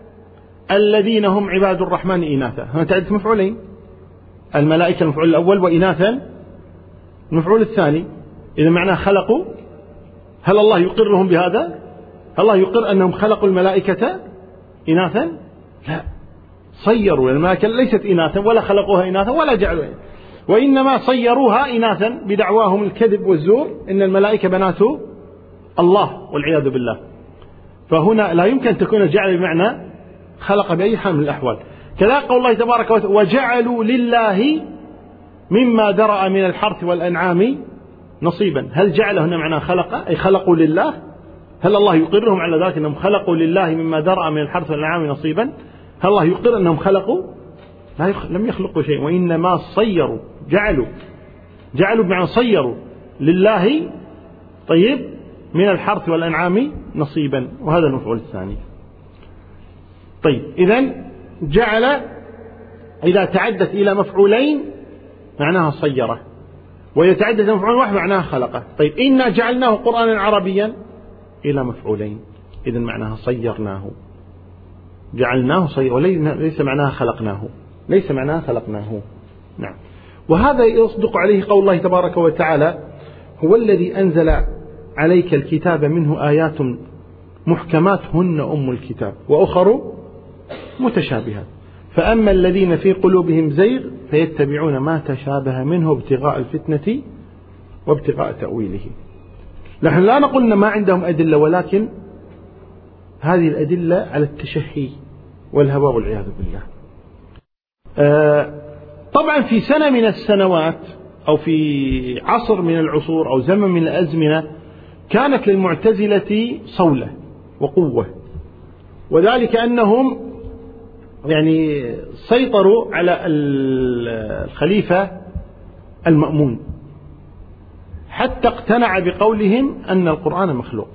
الذين هم عباد الرحمن إناثا، هنا تعدت مفعولين، الملائكة المفعول الأول وإناثا المفعول الثاني. إذا معناه خلقوا، هل الله يقرهم بهذا؟ هل الله يقر أنهم خلقوا الملائكة إناثا؟ لا، صيروا الملائكة ليست إناثا ولا خلقوها إناثا ولا جعلوها، وإنما صيروها إناثا بدعواهم الكذب والزور إن الملائكة بنات الله والعياذ بالله. فهنا لا يمكن أن تكون جعل بمعنى خلق بأي حال من الأحوال. كذا قول الله تبارك وتعالى وجعلوا لله مما درأ من الحرث والأنعام نصيبا. هل جعل هنا معنى خلق أي خلقوا لله؟ هل الله يقرهم على ذلك أنهم خلقوا لله مما درأ من الحرث والأنعام نصيبا؟ هل الله يقر أنهم خلقوا؟ لا يخ... لم يخلقوا شيء، وإنما صيروا، جعلوا جعلوا بمعنى صيروا لله طيب من الحرث والأنعام نصيبا، وهذا المفعول الثاني. طيب إذن جعل إذا تعدت إلى مفعولين معناها صيرة، وإذا تعدت إلى مفعول واحد معناها خلقه. طيب إنا جعلناه قرآنا عربيا إلى مفعولين، إذن معناها صيرناه. جعلناه صيغة، وليس معناها خلقناه، ليس معناها خلقناه. نعم. وهذا يصدق عليه قول الله تبارك وتعالى: هو الذي أنزل عليك الكتاب منه آيات محكمات هن أم الكتاب وأخر متشابهات فأما الذين في قلوبهم زيغ فيتبعون ما تشابه منه ابتغاء الفتنة وابتغاء تأويله. نحن لا نقول ما عندهم أدلة، ولكن هذه الأدلة على التشهي والهوى والعياذ بالله. آه طبعا في سنة من السنوات أو في عصر من العصور أو زمن من الأزمنة كانت للمعتزلة صولة وقوة، وذلك أنهم يعني سيطروا على الخليفة المأمون حتى اقتنع بقولهم أن القرآن مخلوق،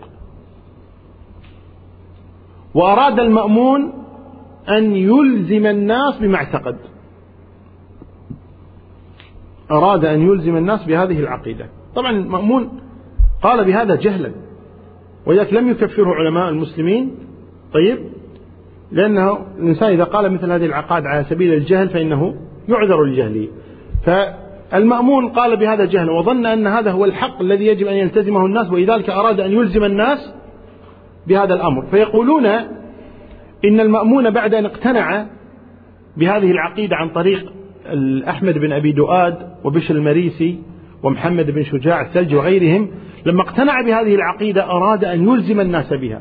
وأراد المأمون أن يلزم الناس بما اعتقد، أراد أن يلزم الناس بهذه العقيدة. طبعا المأمون قال بهذا جهلا، وذلك لم يكفره علماء المسلمين. طيب، لأنه الإنسان إذا قال مثل هذه العقائد على سبيل الجهل فإنه يعذر لجهله. فالمأمون قال بهذا جهلا وظن أن هذا هو الحق الذي يجب أن يلتزمه الناس، ولذلك أراد أن يلزم الناس بهذا الأمر. فيقولون إن المأمون بعد أن اقتنع بهذه العقيدة عن طريق أحمد بن أبي دؤاد وبشر المريسي ومحمد بن شجاع الثلج وغيرهم، لما اقتنع بهذه العقيدة أراد أن يلزم الناس بها،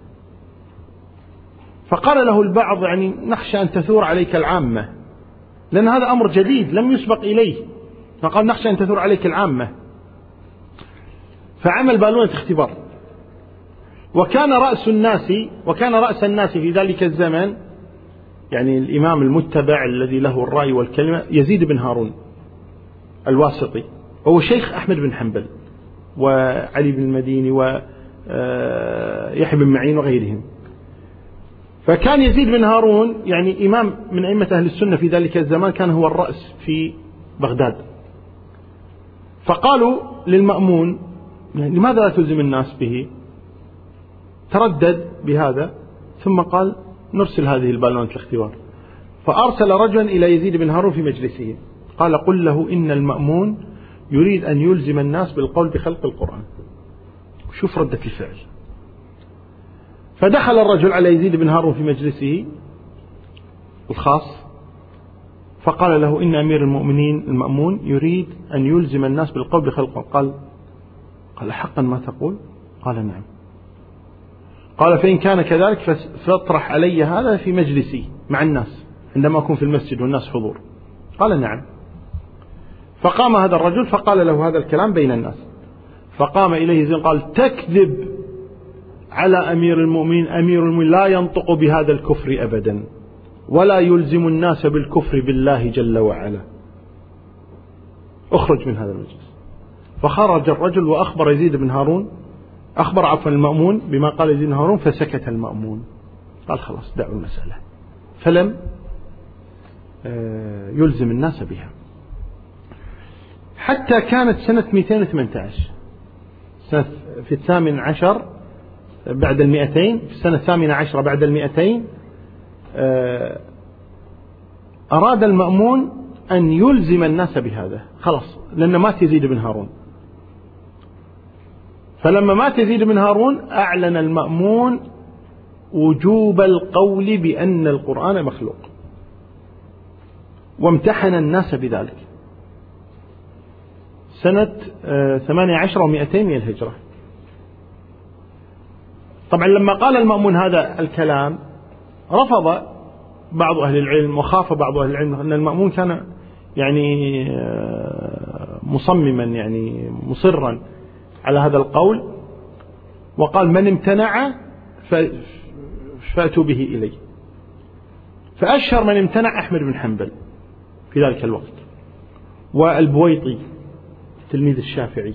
فقال له البعض يعني نخشى أن تثور عليك العامة، لأن هذا أمر جديد لم يسبق إليه، فقال نخشى أن تثور عليك العامة. فعمل بالونة اختبار، وكان رأس الناس وكان رأس الناس في ذلك الزمن يعني الإمام المتبع الذي له الرأي والكلمة يزيد بن هارون الواسطي، وهو شيخ أحمد بن حنبل وعلي بن المديني ويحيى بن معين وغيرهم. فكان يزيد بن هارون يعني إمام من أئمة أهل السنة في ذلك الزمان، كان هو الرأس في بغداد. فقالوا للمأمون لماذا لا تلزم الناس به؟ تردد بهذا ثم قال نرسل هذه البالونة الاختبار. فأرسل رجلا إلى يزيد بن هارون في مجلسه قال قل له إن المأمون يريد أن يلزم الناس بالقول بخلق القرآن. شوف ردة الفعل. فدخل الرجل على يزيد بن هارون في مجلسه الخاص فقال له إن أمير المؤمنين المأمون يريد أن يلزم الناس بالقول بخلق القرآن. قال قال حقا ما تقول؟ قال نعم. قال فإن كان كذلك فاطرح علي هذا في مجلسي مع الناس عندما أكون في المسجد والناس حضور. قال نعم. فقام هذا الرجل فقال له هذا الكلام بين الناس. فقام إليه زين قال تكذب على أمير المؤمنين، أمير المؤمنين لا ينطق بهذا الكفر أبدا ولا يلزم الناس بالكفر بالله جل وعلا، اخرج من هذا المجلس. فخرج الرجل وأخبر يزيد بن هارون أخبر عفوا المأمون بما قال يزيد بن هارون، فسكت المأمون قال خلاص دعوا المسألة، فلم يلزم الناس بها حتى كانت سنة مئتين وثمانية عشر، سنة في الثامن عشر بعد المئتين، في السنة الثامنة عشر بعد المئتين أراد المأمون أن يلزم الناس بهذا خلاص، لأن مات يزيد بن هارون. فلما مات يزيد بن هارون أعلن المأمون وجوب القول بأن القرآن مخلوق، وامتحن الناس بذلك سنة ثمانية عشر ومئتين من الهجرة. طبعا لما قال المأمون هذا الكلام رفض بعض أهل العلم وخاف بعض أهل العلم أن المأمون كان يعني مصمما يعني مصرا على هذا القول، وقال من امتنع فأتوا به إلي. فأشهر من امتنع أحمد بن حنبل في ذلك الوقت، والبويطي تلميذ الشافعي،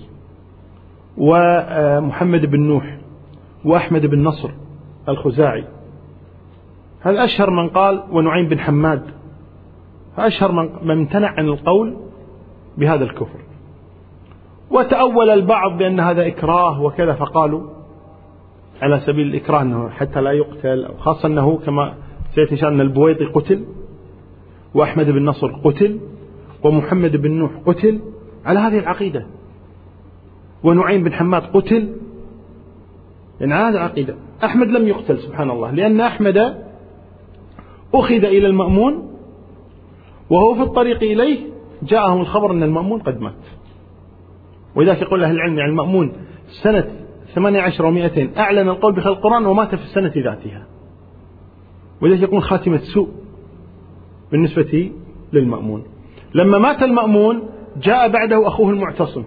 ومحمد بن نوح، وأحمد بن نصر الخزاعي، هذا أشهر من قال، ونعيم بن حماد، فأشهر من امتنع عن القول بهذا الكفر. وتأول البعض بأن هذا إكراه وكذا، فقالوا على سبيل الإكراه أنه حتى لا يقتل، خاصة أنه كما سيأتي إن شاء الله أن البويطي قتل، وأحمد بن نصر قتل، ومحمد بن نوح قتل على هذه العقيدة، ونعيم بن حماد قتل يعني على هذه العقيدة. أحمد لم يقتل سبحان الله، لأن أحمد أخذ إلى المأمون وهو في الطريق إليه جاءهم الخبر أن المأمون قد مات. ولذلك يقول أهل العلم يعني المأمون سنة ثمانية عشر ومئتين أعلن القول بخلق القرآن ومات في السنة ذاتها، ولذلك يكون خاتمة سوء بالنسبة للمأمون. لما مات المأمون جاء بعده أخوه المعتصم،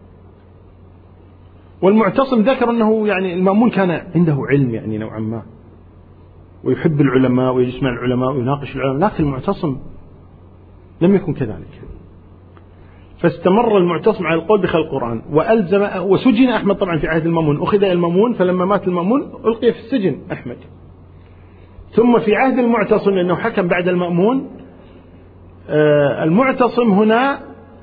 والمعتصم ذكر أنه يعني المأمون كان عنده علم يعني نوعا ما، ويحب العلماء ويجلس مع العلماء ويناقش العلماء، لكن المعتصم لم يكن كذلك. فاستمر المعتصم على القول بخلق القرآن وألزم، وسجن أحمد طبعا في عهد المأمون، أخذ إلى المأمون، فلما مات المأمون ألقي في السجن أحمد. ثم في عهد المعتصم لأنه حكم بعد المأمون، آه المعتصم هنا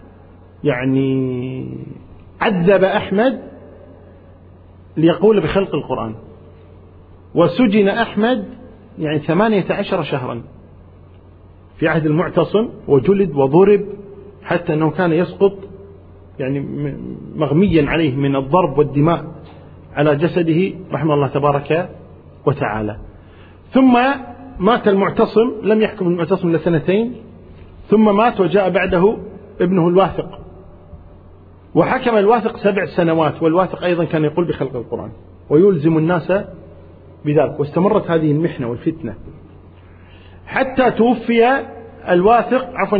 يعني عذب أحمد ليقول بخلق القرآن، وسجن أحمد يعني ثمانية عشر شهرا في عهد المعتصم، وجلد وضرب حتى أنه كان يسقط يعني مغميا عليه من الضرب والدماء على جسده رحمه الله تبارك وتعالى. ثم مات المعتصم، لم يحكم المعتصم إلا سنتين، ثم مات وجاء بعده ابنه الواثق، وحكم الواثق سبع سنوات، والواثق أيضا كان يقول بخلق القرآن ويلزم الناس بذلك. واستمرت هذه المحنة والفتنة حتى توفي الواثق، عفوا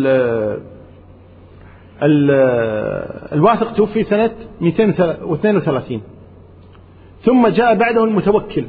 الواثق توفي سنة مئتين واثنين وثلاثين، ثم جاء بعده المتوكل،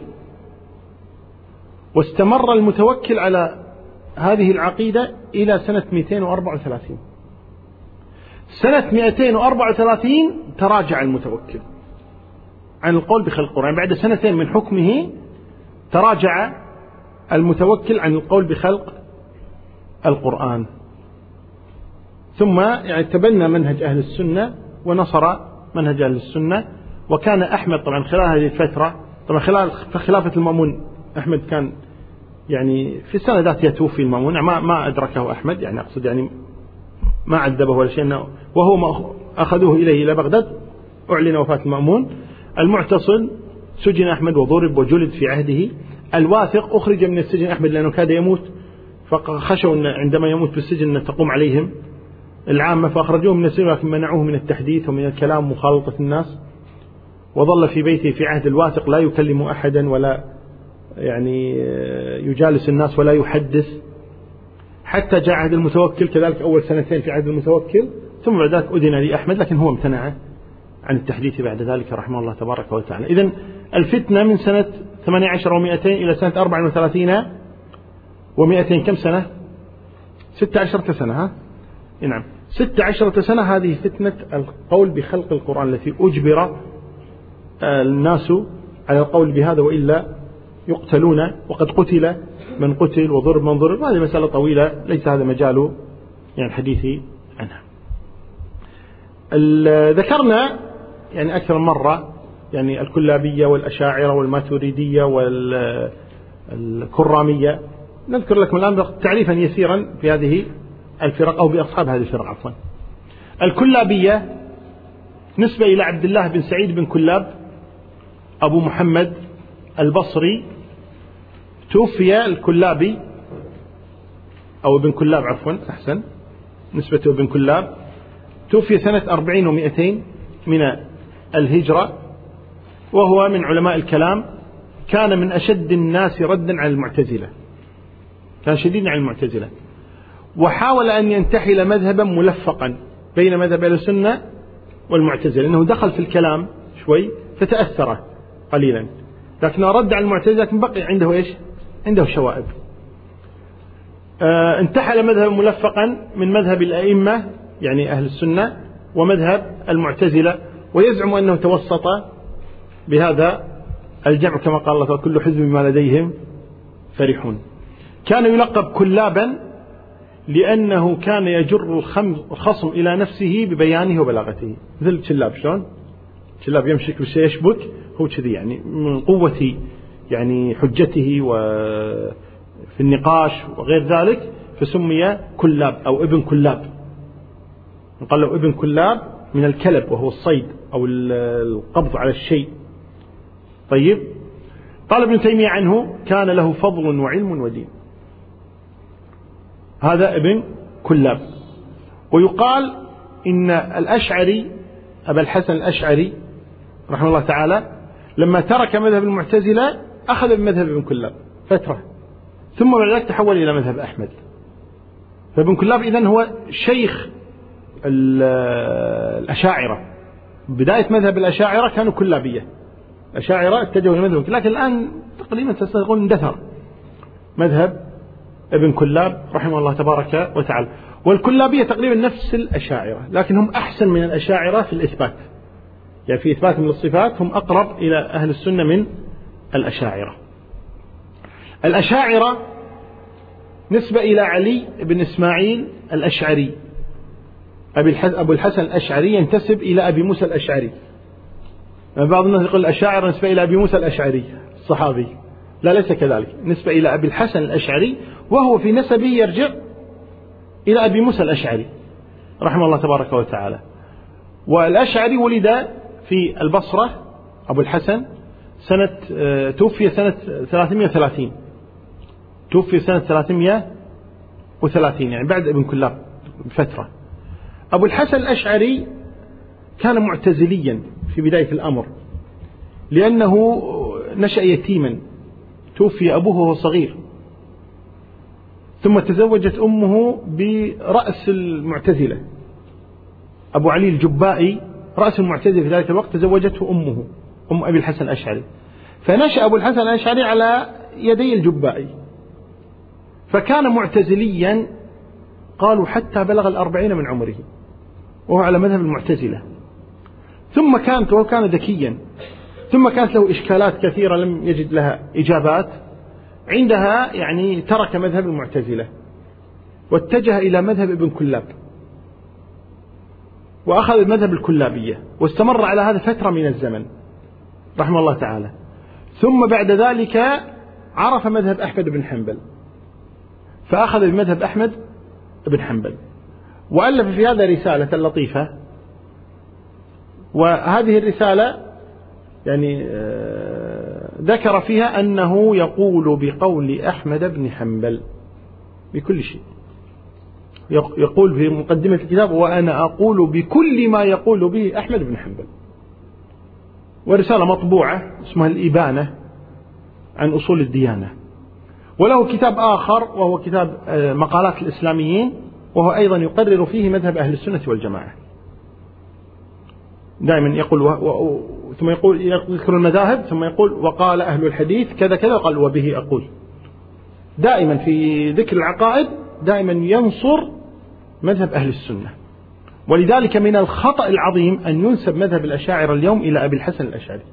واستمر المتوكل على هذه العقيدة إلى سنة مئتين وأربعة وثلاثين. سنة مئتين وأربعة وثلاثين تراجع المتوكل عن القول بخلق القرآن، بعد سنتين من حكمه تراجع المتوكل عن القول بخلق القرآن، ثم يعني تبنى منهج أهل السنة ونصر منهج أهل السنة. وكان أحمد طبعا خلال هذه الفترة، طبعا خلال خلافة المأمون أحمد كان يعني في السنة ذاتها توفي المأمون، ما ما أدركه أحمد، يعني أقصد يعني ما عذبه ولا شيء، وهو ما أخذوه إليه إلى بغداد أعلن وفاة المأمون. المعتصم سجن أحمد وضرب وجلد في عهده. الواثق أخرج من السجن أحمد لأنه كاد يموت، فخشوا أن عندما يموت في السجن أن تقوم عليهم العامة، فأخرجوه من السجن، لكن منعوه من التحديث ومن الكلام ومخالطة الناس، وظل في بيته في عهد الواثق لا يكلم أحدا ولا يعني يجالس الناس ولا يحدث، حتى جاء عهد المتوكل كذلك أول سنتين في عهد المتوكل، ثم بعد ذلك أذن لأحمد، لكن هو امتنع عن التحديث بعد ذلك رحمه الله تبارك وتعالى. إذن الفتنة من سنة ثمانية عشر ومئتين إلى سنة أربعة وثلاثين ومئتين، كم سنة؟ ستة عشرة سنة. ها؟ نعم، ستة عشرة سنة. هذه فتنة القول بخلق القرآن التي أجبر الناس على القول بهذا، وإلا يقتلون، وقد قتل من قتل وضرب من ضرب. هذه مسألة طويلة ليس هذا مجال يعني الحديث عنها. ذكرنا يعني أكثر من مرة يعني الكلابية والأشاعرة والماتريدية والكرامية. نذكر لكم الآن تعريفا يسيرا في هذه الفرق أو بأصحاب هذه الفرق عفوا. الكلابية نسبة إلى عبد الله بن سعيد بن كلاب أبو محمد البصري، توفي الكلابي أو ابن كلاب عفوا أحسن نسبته ابن كلاب، توفي سنة أربعين ومئتين من الهجرة، وهو من علماء الكلام، كان من أشد الناس ردا على المعتزلة، كان شديدا على المعتزلة، وحاول أن ينتحل مذهبا ملفقا بين مذهب أهل السنة والمعتزلة، لأنه دخل في الكلام شوي فتأثر قليلا، لكنه رد على المعتزلة، لكن بقي عنده إيش؟ عنده شوائب. آه انتحل مذهبا ملفقا من مذهب الأئمة يعني أهل السنة ومذهب المعتزلة، ويزعم أنه توسط بهذا الجمع كما قال الله كل حزب بما لديهم فرحون. كان يلقب كلابا لأنه كان يجر الخصم إلى نفسه ببيانه وبلاغته، مثل كلاب. شلون كلاب يمشي كل شيء يشبك، هو كذي يعني من قوة يعني حجته النقاش وغير ذلك، فسمي كلاب أو ابن كلاب. قال له ابن كلاب من الكلب وهو الصيد أو القبض على الشيء. طيب، قال ابن تيمية عنه كان له فضل وعلم ودين. هذا ابن كلاب. ويقال إن الأشعري أبا الحسن الأشعري رحمه الله تعالى لما ترك مذهب المعتزلة أخذ بمذهب ابن كلاب فترة، ثم بعد ذلك تحول إلى مذهب أحمد. فابن كلاب إذن هو شيخ الأشاعرة. بداية مذهب الأشاعرة كانوا كلابية، الأشاعرة اتجهوا إلى مذهب، لكن الآن تقريبا تقول اندثر مذهب ابن كلاب رحمه الله تبارك وتعالى. والكلابية تقريبا نفس الأشاعرة، لكن هم أحسن من الأشاعرة في الإثبات، يعني في إثبات من الصفات هم أقرب إلى أهل السنة من الأشاعرة. الأشاعرة نسبة إلى علي بن إسماعيل الأشعري. أبو الحسن الأشعري ينتسب إلى أبي موسى الأشعري. بعض الناس يقول الأشاعرة نسبة إلى أبي موسى الأشعري الصحابي، لا ليس كذلك، نسبة إلى أبي الحسن الأشعري، وهو في نسبه يرجع إلى أبي موسى الأشعري رحمه الله تبارك وتعالى. والأشعري ولد في البصرة أبو الحسن سنة توفي سنة ثلاثمائة وثلاثين، توفي سنة ثلاثمائة وثلاثين يعني بعد ابن كلاب بفترة. أبو الحسن الأشعري كان معتزليا في بداية الأمر، لأنه نشأ يتيما، توفي أبوه وهو صغير، ثم تزوجت أمه برأس المعتزلة أبو علي الجبائي، رأس المعتزلة في ذلك الوقت، تزوجته أمه أم أبي الحسن الأشعري. فنشأ أبو الحسن الأشعري على يدي الجبائي، فكان معتزليا قالوا حتى بلغ الأربعين من عمره وهو على مذهب المعتزلة. ثم كانت وهو كان ذكيا، ثم كانت له إشكالات كثيرة لم يجد لها إجابات، عندها يعني ترك مذهب المعتزلة واتجه إلى مذهب ابن كلاب وأخذ مذهب الكلابية، واستمر على هذا فترة من الزمن رحمه الله تعالى. ثم بعد ذلك عرف مذهب أحمد بن حنبل، فأخذ بمذهب أحمد بن حنبل، وألف في هذا رسالة لطيفة. وهذه الرسالة يعني ذكر فيها أنه يقول بقول أحمد بن حنبل بكل شيء، يقول في مقدمة الكتاب وأنا أقول بكل ما يقول به أحمد بن حنبل. ورسالة مطبوعة اسمها الإبانة عن أصول الديانة. وله كتاب آخر وهو كتاب مقالات الإسلاميين، وهو أيضا يقرر فيه مذهب أهل السنة والجماعة. دائما يقول و... و... ثم يقول يذكر المذاهب، ثم يقول وقال أهل الحديث كذا كذا، قال وبه أقول. دائما في ذكر العقائد دائما ينصر مذهب أهل السنة. ولذلك من الخطأ العظيم أن ينسب مذهب الأشاعرة اليوم إلى أبي الحسن الأشعري.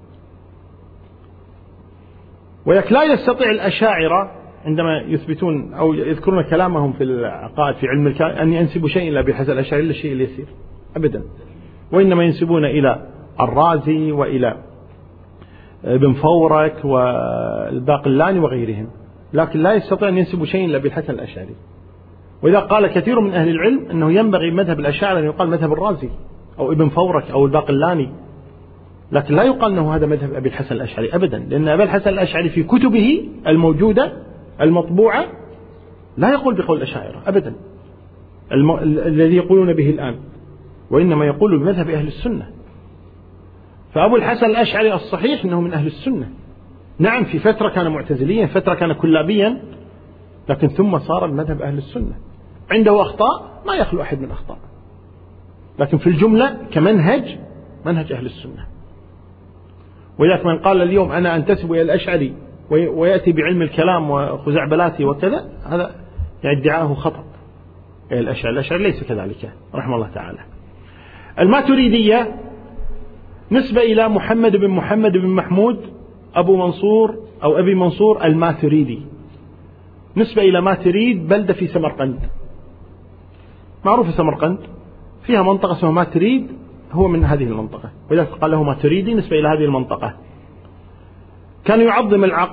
ولكن لا يستطيع الأشاعرة عندما يثبتون أو يذكرون كلامهم في العقائد في علم الكلام أن ينسبوا شيء إلى أبي الحسن الأشعري إلا الشيء اليسير أبدا، وإنما ينسبون إلى الرازي وإلى ابن فورك والباقلاني وغيرهم، لكن لا يستطيع أن ينسبوا شيء إلى أبي الحسن الأشعري. وإذا قال كثير من أهل العلم أنه ينبغي مذهب الأشاعرة أن يقال مذهب الرازي أو ابن فورك أو الباقلاني، لكن لا يقال أنه هذا مذهب أبي الحسن الأشعري أبدا، لأن أبي الحسن الأشعري في كتبه الموجودة المطبوعة لا يقول بقول الأشاعرة أبدا الم... الذي يقولون به الآن، وإنما يقول بمذهب أهل السنة. فأبو الحسن الأشعري الصحيح أنه من أهل السنة، نعم في فترة كان معتزليا، فترة كان كلابيا، لكن ثم صار المذهب أهل السنة. عنده أخطاء ما يخلو أحد من أخطاء، لكن في الجملة كمنهج منهج أهل السنة. ولذلك من قال اليوم أنا أنتسب إلى الأشعري ويأتي بعلم الكلام وخزعبلاته وكذا، هذا ادعاءه خطأ. الأشعري الأشعري ليس كذلك رحمه الله تعالى. الماتريدية نسبة إلى محمد بن محمد بن محمود أبو منصور أو أبي منصور الماتريدي، نسبة إلى ماتريد بلدة في سمرقند، معروف سمرقند فيها منطقة اسمها ماتريد، هو من هذه المنطقة، ولذلك قال له ماتريدي نسبة إلى هذه المنطقة. كان يعظم العقل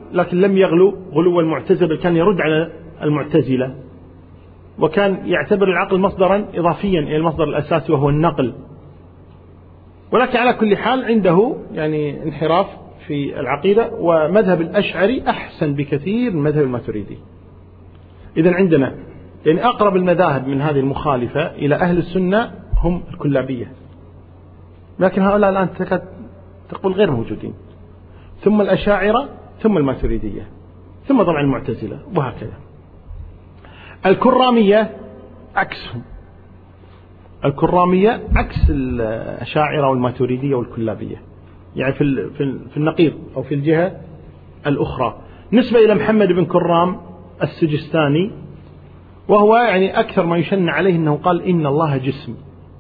لكن لم يغلو غلو المعتزلة، كان يرد على المعتزلة، وكان يعتبر العقل مصدرا إضافيا إلى المصدر الأساسي وهو النقل. ولكن على كل حال عنده يعني انحراف في العقيدة، ومذهب الأشعري أحسن بكثير من مذهب الماتريدي. إذن عندنا يعني أقرب المذاهب من هذه المخالفة إلى أهل السنة هم الكلابية، لكن هؤلاء الآن تقول غير موجودين، ثم الأشاعرة، ثم الماتريدية، ثم طبعا المعتزلة، وهكذا. الكرامية عكسهم، الكرامية عكس الأشاعرة والماتريدية والكلابية، يعني في في النقيض أو في الجهة الأخرى. نسبة إلى محمد بن كرام السجستاني، وهو يعني أكثر ما يشن عليه أنه قال إن الله جسم.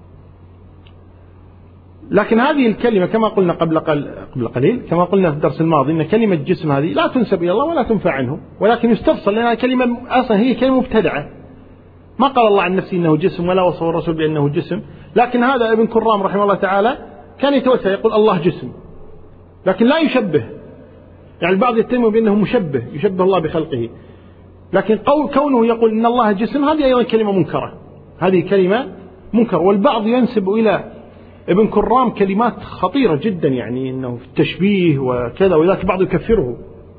لكن هذه الكلمة كما قلنا قبل قبل قليل، كما قلنا في الدرس الماضي، أن كلمة جسم هذه لا تنسب إلى الله ولا تنفع عنه، ولكن يستفصل لأنها كلمة أصلا هي كلمة مبتدعة. ما قال الله عن نفسه إنه جسم، ولا وصف الرسول بأنه جسم. لكن هذا ابن كرام رحمه الله تعالى كان يتوسع يقول الله جسم، لكن لا يشبه. يعني البعض يتهم بأنه مشبه، يشبه الله بخلقه، لكن قول كونه يقول إن الله جسم هذه أيضا كلمة منكرة، هذه كلمة منكرة. والبعض ينسب إلى ابن كرام كلمات خطيرة جدا، يعني إنه في التشبيه وكذا، ولذلك بعض يكفره.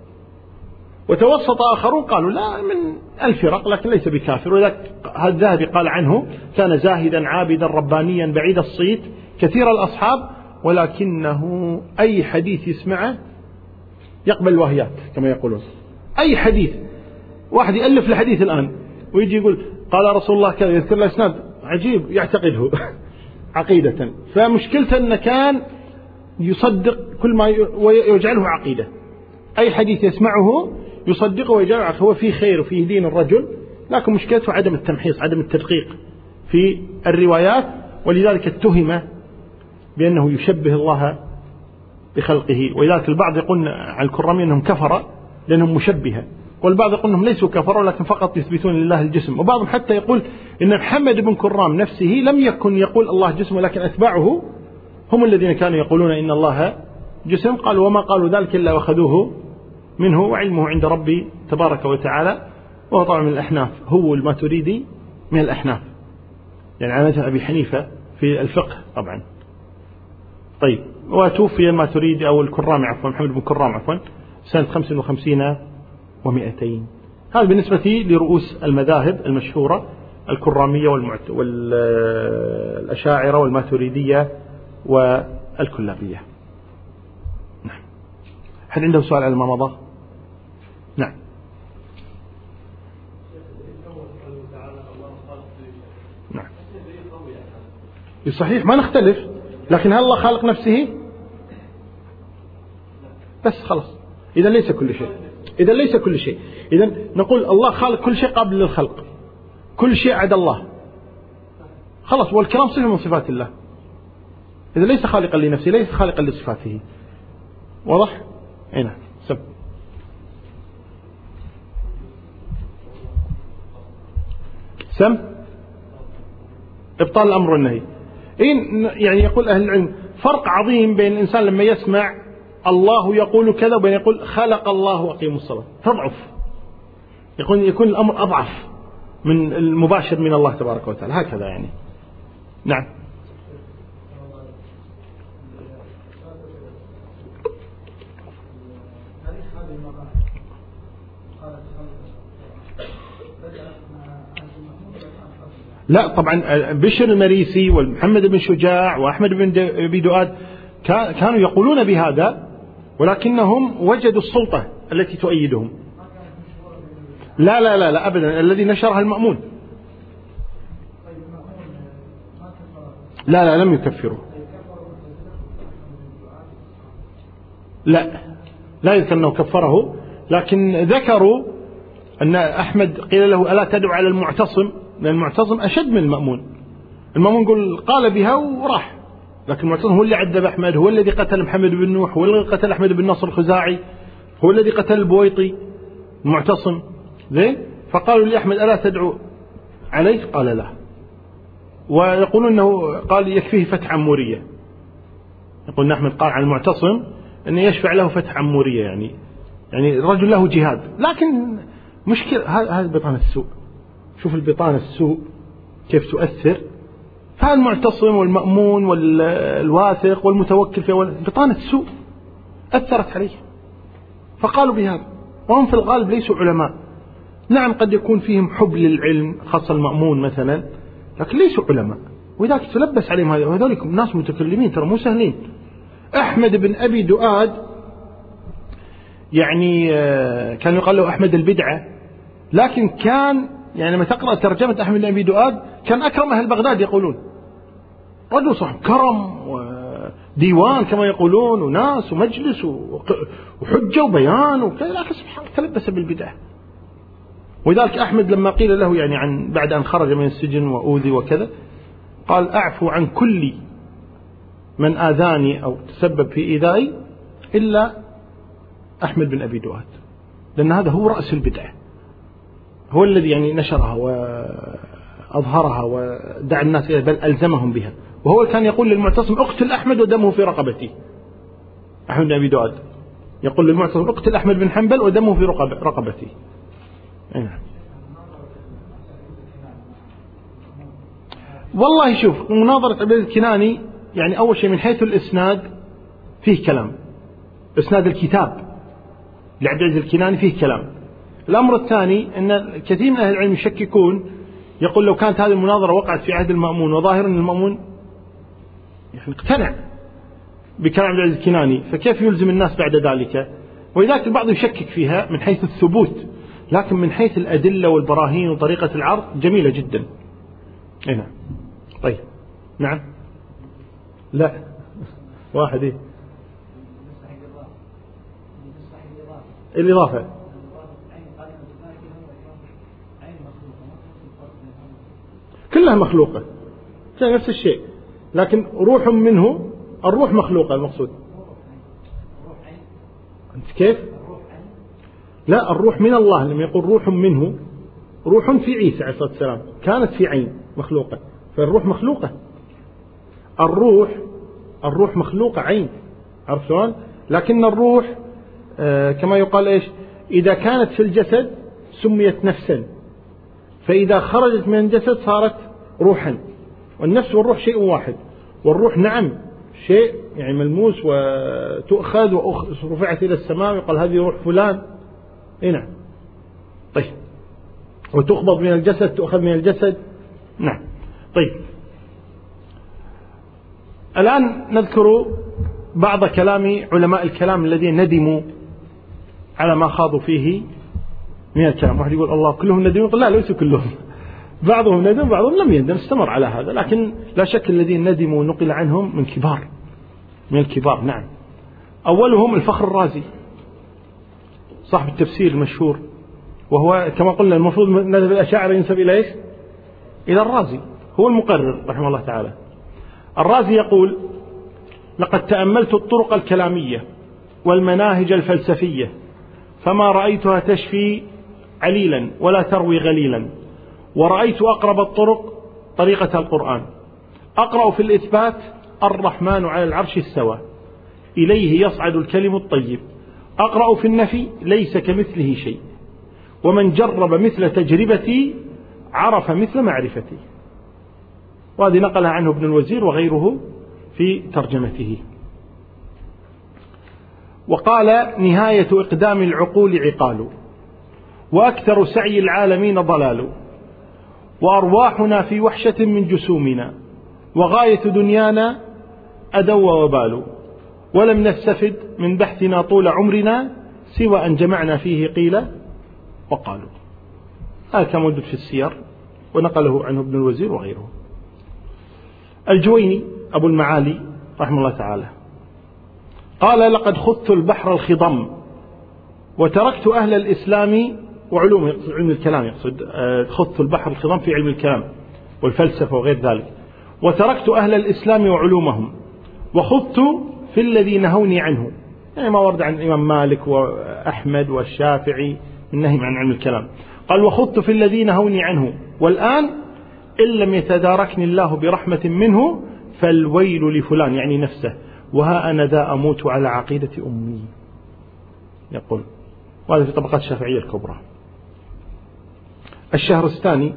وتوسط آخرون قالوا لا من الفرق، لكن ليس بكافر. ولذلك هذا الذهبي قال عنه كان زاهدا عابدا ربانيا بعيد الصيت كثير الأصحاب، ولكنه أي حديث يسمعه يقبل الوهيات كما يقولون. أي حديث، واحد يألف لحديث الآن ويجي يقول قال رسول الله كذا، يذكر له إسناد عجيب يعتقده عقيدة. فمشكلته أنه كان يصدق كل ما ويجعله عقيدة، أي حديث يسمعه يصدقه ويجعله عقيدة. هو فيه خير وفيه دين الرجل، لكن مشكلته عدم التمحيص، عدم التدقيق في الروايات، ولذلك اتهم بأنه يشبه الله بخلقه. ولذلك البعض يقول على الكرامية أنهم كفر لأنهم مشبهة، والبعض يقول أنهم ليسوا كفروا لكن فقط يثبتون لله الجسم. وبعضهم حتى يقول إن محمد بن كرام نفسه لم يكن يقول الله جسم، ولكن أتباعه هم الذين كانوا يقولون إن الله جسم. قالوا وما قالوا ذلك إلا وأخذوه منه، وعلمه عند ربي تبارك وتعالى. وهو طبعا من الأحناف، هو الماتريدي من الأحناف، يعني على مذهب أبي حنيفة في الفقه طبعا. طيب، وتوفي الماتريدي أو الكرامي عفوا محمد بن كرام عفوا سنة خمس وخمسين ومئتين. هذا بالنسبة لرؤوس المذاهب المشهورة، الكرامية والمعت... والأشاعرة والماتريدية والكلابية. نعم. هل عنده سؤال على ما مضى؟ نعم. نعم. صحيح، ما نختلف، لكن هل الله خالق نفسه؟ بس خلاص، إذا ليس كل شيء، إذا ليس كل شيء، إذا نقول الله خالق كل شيء قابل للخلق، كل شيء عدا الله، خلاص. والكلام صفة من صفات الله، إذا ليس خالقا لنفسه ليس خالقا لصفاته. واضح؟ هنا سب سم إبطال الأمر والنهي. يعني يقول أهل العلم فرق عظيم بين الإنسان لما يسمع الله يقول كذا وبين يقول خلق الله وأقيموا الصلاة، تضعف، يكون يكون الأمر أضعف من المباشر من الله تبارك وتعالى، هكذا يعني. نعم. لا طبعا بشر المريسي والمحمد بن شجاع وأحمد بن أبي دؤاد كانوا يقولون بهذا، ولكنهم وجدوا السلطة التي تؤيدهم. لا لا لا لا أبدا، الذي نشرها المأمون. لا لا لم يكفروا، لا لا يذكر أنه كفره، لكن ذكروا أن أحمد قيل له ألا تدعو على المعتصم، لأن المعتصم أشد من المأمون. المأمون يقول قال بها وراح، لكن المعتصم هو اللي عذب أحمد، هو الذي قتل محمد بن نوح، هو الذي قتل أحمد بن نصر الخزاعي، هو الذي قتل البويطي. المعتصم زين، فقالوا لأحمد ألا تدعو عليه؟ قال لا. ويقولون أنه قال يكفيه فتح عمورية، يقول أحمد قال عن المعتصم أنه يشفع له فتح عمورية، يعني يعني الرجل له جهاد، لكن مشكلة هذا بطانة السوء. شوف البطانة السوء كيف تؤثر. فالمعتصم والمأمون والواثق والمتوكل في بطانة السوء أثرت عليه، فقالوا بهذا. وهم في الغالب ليسوا علماء، نعم قد يكون فيهم حب للعلم خاصة المأمون مثلا، لكن ليسوا علماء، وذلك تلبس عليهم هذا. وذلك ناس متكلمين ترى مو سهلين. أحمد بن أبي دؤاد يعني كان يقال له أحمد البدعة، لكن كان يعني لما تقرأ ترجمة أحمد بن أبي دؤاد كان أكرم أهل بغداد يقولون، رجل صاحب كرم وديوان كما يقولون وناس ومجلس وحجة وبيان وكذا، لكن سبحان الله تلبس بالبدعة. ولذلك أحمد لما قيل له يعني عن بعد أن خرج من السجن وأوذي وكذا قال أعفو عن كل من آذاني أو تسبب في إيذائي إلا أحمد بن أبي دؤاد، لأن هذا هو رأس البدعة، هو الذي يعني نشرها وأظهرها ودعا الناس إليها، بل ألزمهم بها. وهو كان يقول للمعتصم اقتل أحمد ودمه في رقبتي. أحمد بن أبي دؤاد يقول للمعتصم اقتل أحمد بن حنبل ودمه في رقبتي. نعم. والله شوف مناظرة عبد العزيز الكناني يعني أول شيء من حيث الإسناد فيه كلام، إسناد الكتاب لعبد العزيز الكناني فيه كلام. الأمر الثاني أن كثير من أهل العلم يشككون، يقول لو كانت هذه المناظرة وقعت في عهد المأمون وظاهر أن المأمون يعني اقتنع بكلام عبد العزيز الكناني فكيف يلزم الناس بعد ذلك؟ ولذلك البعض يشكك فيها من حيث الثبوت، لكن من حيث الأدلة والبراهين وطريقة العرض جميلة جدا. هنا طيب نعم لا واحد إيه الإضافة كلها مخلوقة، كان نفس الشيء، لكن روح منه، الروح مخلوقة المقصود. أنت كيف؟ لا الروح من الله، لما يقول روح منه، روح في عيسى عليه الصلاة والسلام كانت في عين مخلوقة، فالروح مخلوقة. الروح الروح مخلوقة عين، عرفت شلون؟ لكن الروح آه كما يقال إيش؟ إذا كانت في الجسد سميت نفسا، فإذا خرجت من الجسد صارت روحا. والنفس والروح شيء واحد، والروح نعم شيء يعني ملموس وتؤخذ ورفعت إلى السماء ويقال هذه روح فلان. نعم طيب، وتقبض من الجسد تؤخذ من الجسد. نعم طيب، الآن نذكر بعض كلام علماء الكلام الذين ندموا على ما خاضوا فيه من الكلام. واحد يقول الله كلهم ندموا، يقول لا ليسوا كلهم، بعضهم ندم بعضهم لم يندم، استمر على هذا. لكن لا شك الذين ندموا نقل عنهم من كبار من الكبار. نعم، أولهم الفخر الرازي صاحب التفسير المشهور، وهو كما قلنا المفروض نسب الأشاعرة ينسب إلى إيش؟ إلى الرازي، هو المقرر رحمه الله تعالى. الرازي يقول لقد تأملت الطرق الكلامية والمناهج الفلسفية فما رأيتها تشفي عليلا ولا تروي غليلا، ورأيت أقرب الطرق طريقة القرآن. أقرأ في الإثبات الرحمن على العرش استوى إليه يصعد الكلم الطيب. أقرأ في النفي ليس كمثله شيء، ومن جرب مثل تجربتي عرف مثل معرفتي. وهذه نقلها عنه ابن الوزير وغيره في ترجمته. وقال نهاية إقدام العقول عقال، وأكثر سعي العالمين ضلال، وأرواحنا في وحشة من جسومنا، وغاية دنيانا أدو وبال، ولم نستفد من بحثنا طول عمرنا سوى أن جمعنا فيه قيل وقالوا. هذا كان موجود في السير ونقله عنه ابن الوزير وغيره. الجويني أبو المعالي رحمه الله تعالى قال لقد خضت البحر الخضم وتركت أهل الإسلام وعلوم علم الكلام، يقصد خضت البحر الخضم في علم الكلام والفلسفة وغير ذلك، وتركت أهل الإسلام وعلومهم وخضت في الذي نهوني عنه، يعني ما ورد عن الإمام مالك وأحمد والشافعي النهي عن علم الكلام. قال وخضت في الذي نهوني عنه، والآن إن لم يتداركني الله برحمة منه فالويل لفلان، يعني نفسه، وها أنا ذا أموت على عقيدة أمي. يقول وهذا في طبقات الشافعية الكبرى. الشهرستاني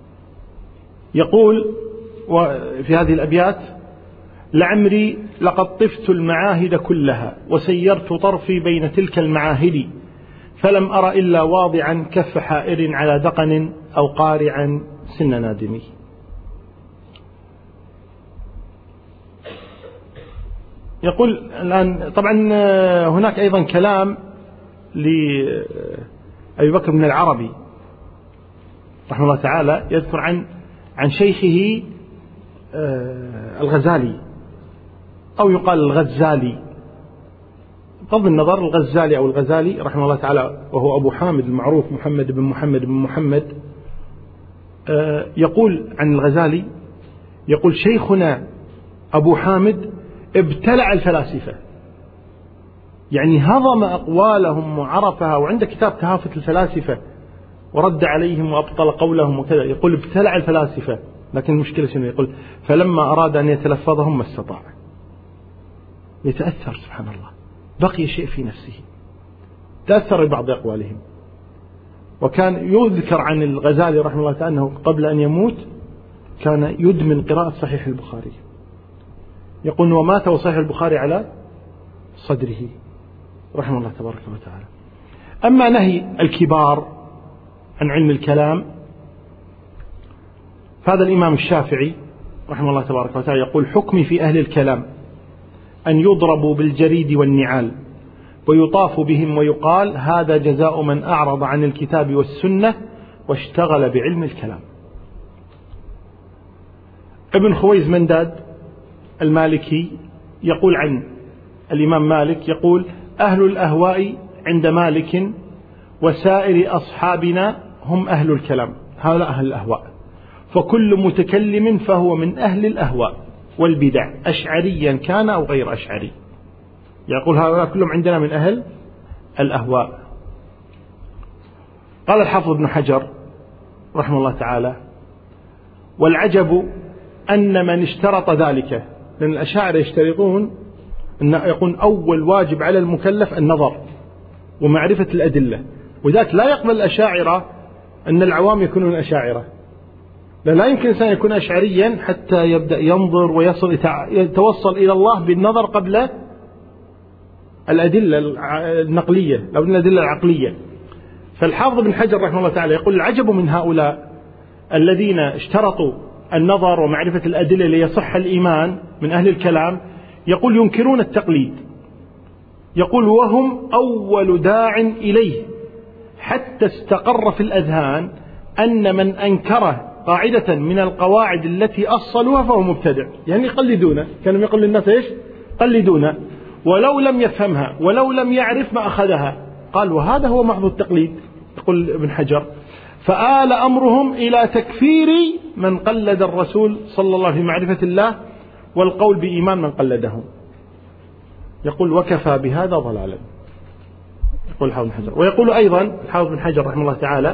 يقول في هذه الأبيات: لعمري لقد طفت المعاهد كلها وسيرت طرفي بين تلك المعاهد، فلم أرى إلا واضعا كف حائر على دقن أو قارعا سن نادمي. يقول الآن طبعا هناك أيضا كلام لأبي بكر بن العربي رحمه الله تعالى يذكر عن عن شيخه الغزالي أو يقال الغزالي، بغض النظر الغزالي أو الغزالي رحمه الله تعالى، وهو أبو حامد المعروف محمد بن محمد بن محمد. يقول عن الغزالي، يقول: شيخنا أبو حامد ابتلع الفلاسفة، يعني هضم أقوالهم وعرفها، وعنده كتاب تهافت الفلاسفة ورد عليهم وأبطل قولهم وكذا. يقول: ابتلع الفلاسفة، لكن المشكلة شنو؟ يقول: فلما أراد أن يتلفظهم ما استطاع. يتأثر سبحان الله، بقي شيء في نفسه، تأثر ببعض أقوالهم. وكان يذكر عن الغزالي رحمه الله تعالى أنه قبل أن يموت كان يدمن قراءة صحيح البخاري. يقول: ومات وصحيح البخاري على صدره رحمه الله تبارك وتعالى. أما نهي الكبار عن علم الكلام فهذا الإمام الشافعي رحمه الله تبارك وتعالى يقول: حكمي في أهل الكلام أن يضربوا بالجريد والنعال ويطاف بهم ويقال: هذا جزاء من أعرض عن الكتاب والسنة واشتغل بعلم الكلام. ابن خويز منداد المالكي يقول عن الإمام مالك، يقول: أهل الأهواء عند مالك وسائر أصحابنا هم أهل الكلام، هؤلاء أهل الأهواء، فكل متكلم فهو من أهل الأهواء والبدع أشعريا كان أو غير أشعري. يقول هؤلاء كلهم عندنا من أهل الأهواء. قال الحافظ ابن حجر رحمه الله تعالى: والعجب أن من اشترط ذلك، لأن الأشاعرة يشترطون أن يكون أول واجب على المكلف النظر ومعرفة الأدلة، وذاك لا يقبل الأشاعرة أن العوام يكونون أشاعرة، لا يمكن إنسان يكون أشعريا حتى يبدأ ينظر ويصل يتوصل إلى الله بالنظر قبل الأدلة النقلية أو الأدلة العقلية. فالحافظ ابن حجر رحمه الله تعالى يقول: العجب من هؤلاء الذين اشترطوا النظر ومعرفة الأدلة ليصح الإيمان من أهل الكلام، يقول: ينكرون التقليد، يقول: وهم أول داع إليه، حتى استقر في الأذهان أن من أنكره قاعدة من القواعد التي أصلوها فهو مبتدع. يعني يقلدونه، كانوا يقول للناس إيش؟ قلدونه، ولو لم يفهمها ولو لم يعرف ما أخذها. قال: وهذا هو محض التقليد. يقول ابن حجر: فآل أمرهم إلى تكفير من قلد الرسول صلى الله عليه وسلم في معرفة الله والقول بإيمان من قلدهم. يقول: وكفى بهذا ضلالا. يقول الحافظ بن حجر. ويقول أيضا الحافظ بن حجر رحمه الله تعالى: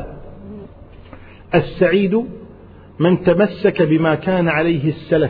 السعيد من تمسك بما كان عليه السلف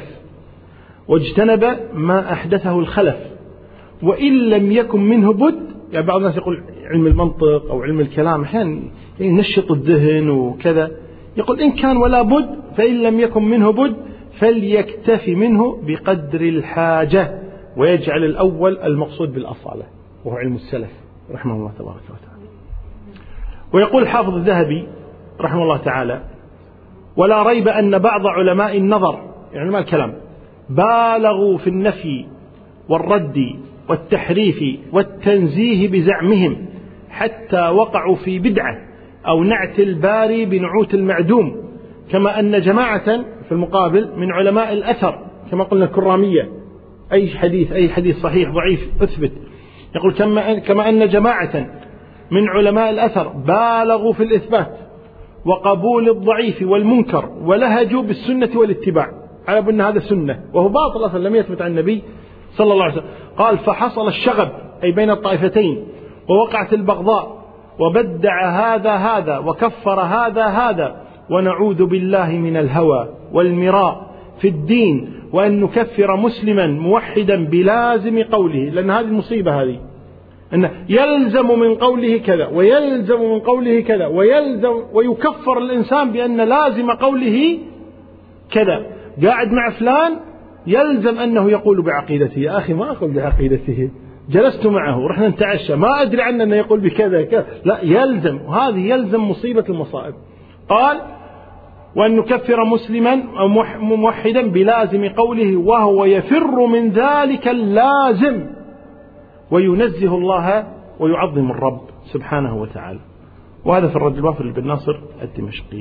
واجتنب ما أحدثه الخلف، وإن لم يكن منه بد. يعني بعض الناس يقول علم المنطق أو علم الكلام أحيانا ينشط الذهن وكذا، يقول: إن كان ولا بد فإن لم يكن منه بد فليكتفي منه بقدر الحاجة، ويجعل الأول المقصود بالأصالة وهو علم السلف رحمه الله تبارك وتعالى. ويقول الحافظ الذهبي رحمه الله تعالى: ولا ريب أن بعض علماء النظر يعني ما الكلام بالغوا في النفي والرد والتحريف والتنزيه بزعمهم، حتى وقعوا في بدعة أو نعت الباري بنعوت المعدوم، كما أن جماعة في المقابل من علماء الأثر كما قلنا الكرامية، أي حديث أي حديث صحيح ضعيف أثبت. يقول: كما كما أن جماعة من علماء الأثر بالغوا في الإثبات وقبول الضعيف والمنكر ولهجوا بالسنة والاتباع، على أن هذا سنة وهو باطل أصلا لم يثبت عن النبي صلى الله عليه وسلم. قال: فحصل الشغب أي بين الطائفتين، ووقعت البغضاء، وبدع هذا هذا وكفر هذا هذا، ونعوذ بالله من الهوى والمراء في الدين، وأن نكفر مسلما موحدا بلازم قوله، لأن هذه المصيبة هذه أنه يلزم من قوله كذا ويلزم من قوله كذا ويلزم، ويكفر الإنسان بأن لازم قوله كذا. قاعد مع فلان يلزم أنه يقول بعقيدته. يا أخي ما أقول بعقيدته، جلست معه ورحنا نتعشى ما أدري عنه أنه يقول بكذا كذا، لا يلزم، وهذه يلزم مصيبة المصائب. قال وأن نكفر مسلما أو موحدا بلازم قوله وهو يفر من ذلك اللازم وينزه الله ويعظم الرب سبحانه وتعالى. وهذا في الرد الوافر لابن ناصر الدمشقي.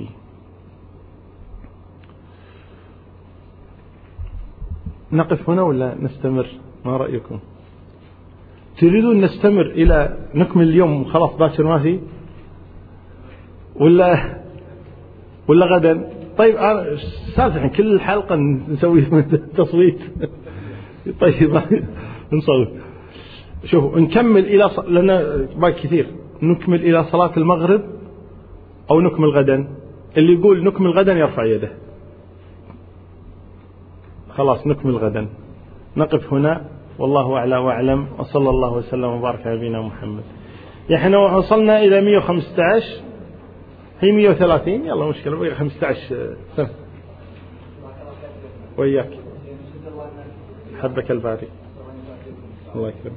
نقف هنا ولا نستمر؟ ما رأيكم؟ تريدون نستمر إلى نكمل اليوم خلاص باكر ما في، ولا ولا غدا؟ طيب أنا سالفة كل الحلقة نسوي تصويت. طيب نصوت. شوفوا نكمل إلى ص... لنا باقي كثير، نكمل إلى صلاة المغرب أو نكمل غدا. اللي يقول نكمل غدا يرفع يده. خلاص نكمل غدا. نقف هنا والله أعلى وأعلم، وصلى الله وسلم وبارك على نبينا محمد. يعني احنا وصلنا إلى مئة وخمسة عشر، هي مئة وثلاثين، يلا مشكلة بقي خمسة عشر سنة. وياك حبك الباري الله يكرمك.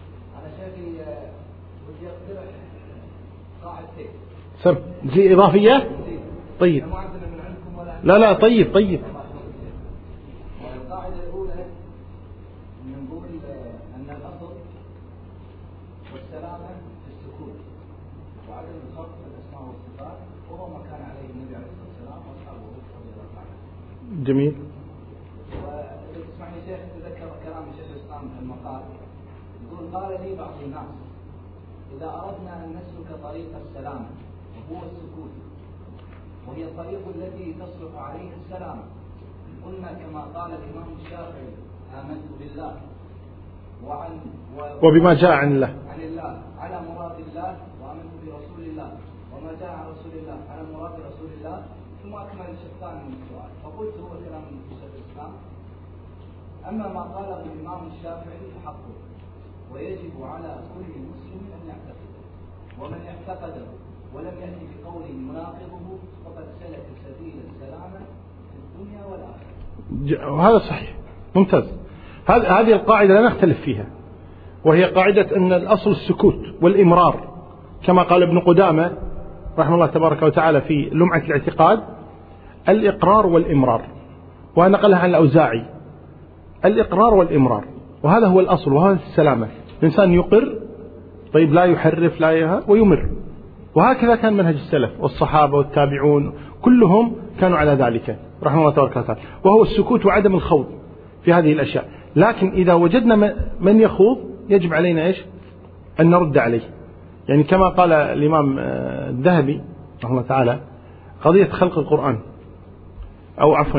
سم زي إضافية. طيب لا لا طيب طيب. القاعدة الأولى نقول أن الأصل والسلامة في السكوت وعدم الخلط في الأسماء والصفات، وهو ما كان عليه النبي عليه الصلاة والسلام وأصحابه رضي الله عنهم. جميل. وإذا تسمعني شيخ تذكر كلام شيخ الإسلام في المقال، يقول قال لي بعض الناس إذا أردنا أن نسلك طريق السلامة وهو السكوت وهي الطريق التي تصلح عليها السلامة، قلنا كما قال الإمام الشافعي آمنت بالله وعن و... وبما جاء عن الله عن الله على مراد الله، وآمنت برسول الله وما جاء عن رسول الله على مراد رسول الله، ثم أكمل الشيطان من السؤال. فقلت هو كلام شيخ الإسلام، أما ما قاله الإمام الشافعي فحقه ويجب على كل مسلم أن يعتقده، ومن اعتقده ولم يأتي بقوله مناقضه فقد سلك سبيل السلامة في الدنيا والآخرة. وهذا صحيح ممتاز. هذه القاعدة لا نختلف فيها، وهي قاعدة أن الأصل السكوت والإمرار، كما قال ابن قدامة رحمه الله تبارك وتعالى في لمعة الاعتقاد: الإقرار والإمرار. ونقلها عن الأوزاعي: الإقرار والإمرار، وهذا هو الأصل وهذا السلامة. الإنسان يقر طيب لا يحرف لا يها ويمر، وهكذا كان منهج السلف والصحابة والتابعون كلهم كانوا على ذلك رحمه الله تبارك وتعالى، وهو السكوت وعدم الخوض في هذه الأشياء. لكن إذا وجدنا من يخوض يجب علينا إيش؟ أن نرد عليه. يعني كما قال الإمام الذهبي رحمه الله تعالى: قضية خلق القرآن أو عفوا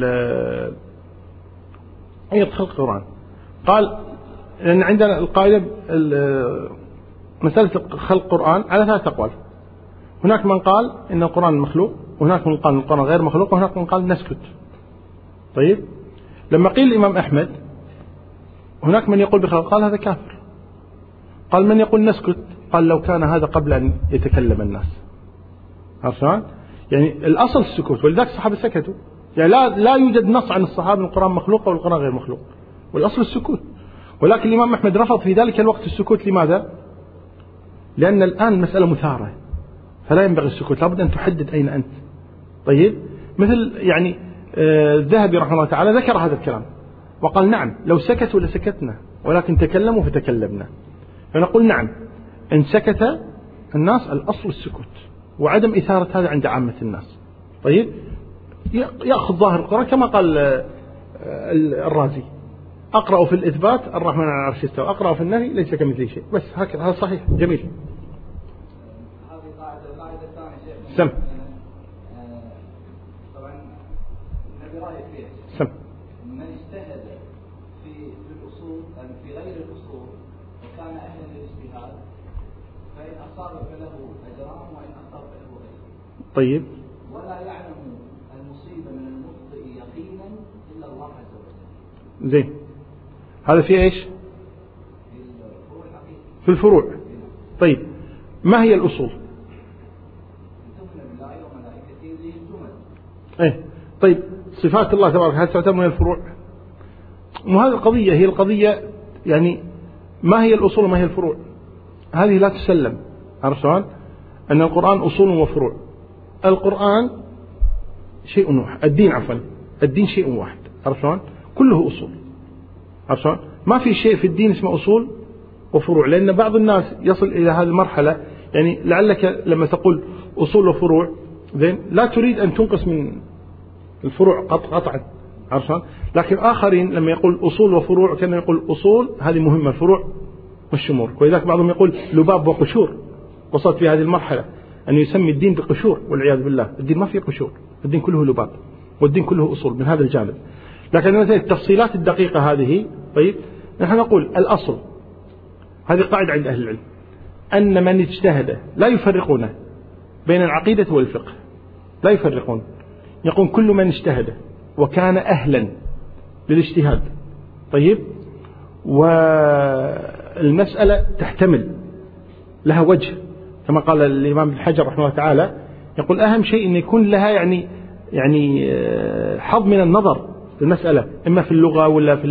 قضية خلق القرآن، قال لأن عندنا القاعدة مسألة خلق القرآن على ثلاث أقوال. هناك من قال إن القرآن مخلوق، وهناك من قال إن القرآن غير مخلوق، وهناك من قال نسكت. طيب لما قيل الإمام أحمد هناك من يقول بخلق، قال هذا كافر. قال من يقول نسكت، قال لو كان هذا قبل أن يتكلم الناس. عرفتان؟ يعني الأصل السكوت، ولذلك الصحابة سكتوا. يعني لا لا يوجد نص عن الصحابة القرآن مخلوق والقرآن غير مخلوق، والأصل السكوت. ولكن الإمام أحمد رفض في ذلك الوقت السكوت. لماذا؟ لأن الآن المسألة مثارة، فلا ينبغي السكوت، لابد أن تحدد أين أنت. طيب مثل يعني الذهبي رحمه الله تعالى ذكر هذا الكلام وقال: نعم لو سكتوا لسكتنا، ولكن تكلموا فتكلمنا. فنقول نعم، إن سكت الناس الأصل السكوت وعدم إثارة هذا عند عامة الناس. طيب يأخذ ظاهر القرآن كما قال الرازي: أقرأ في الإثبات الرحمن على العرش استوى، أقرأ في النهي ليس كمثله شيء. بس هكذا، هذا صحيح. جميل. هذه قاعدة. القاعدة الثانية شيخ سم طبعا النبي رأي فيه سم من اجتهد في الأصول في غير الأصول وكان أهلا للاجتهاد فإن أصاب فله أجران وإن أخطأ فله أجر. طيب ولا يعلم المصيبة من المخطئ يقينا إلا الله عز وجل. زين، هذا في إيش؟ في الفروع الحقيقية. في في الفروع. طيب ما هي الأصول؟ إيه طيب صفات الله تبارك هل تعتبر من الفروع؟ وهذه القضية هي القضية، يعني ما هي الأصول وما هي الفروع؟ هذه لا تسلم. عرفتوا أن القرآن أصول وفروع. القرآن شيء واحد، الدين عفوا الدين شيء واحد. عرفتوا كله أصول. عرفتوا ما في شيء في الدين اسمه أصول وفروع، لأن بعض الناس يصل إلى هذه المرحلة، يعني لعلك لما تقول أصول وفروع زين لا تريد أن تنقص من الفروع قطعا. عرفتوا لكن آخرين لما يقول أصول وفروع كان يقول أصول هذه مهمة، الفروع والشمور. ولذلك بعضهم يقول لباب وقشور. وصلت في هذه المرحلة أن يسمي الدين بقشور والعياذ بالله. الدين ما فيه قشور، الدين كله لباب والدين كله أصول من هذا الجانب. لكن مثلا التفصيلات الدقيقة هذه طيب نحن نقول الأصل، هذه قاعدة عند أهل العلم، أن من اجتهد لا يفرقون بين العقيدة والفقه، لا يفرقون. يقول كل من اجتهد وكان أهلا للاجتهاد طيب والمسألة تحتمل لها وجه كما قال الإمام ابن حجر رحمه الله تعالى، يقول أهم شيء أن يكون لها يعني يعني حظ من النظر في المسألة، إما في اللغة ولا في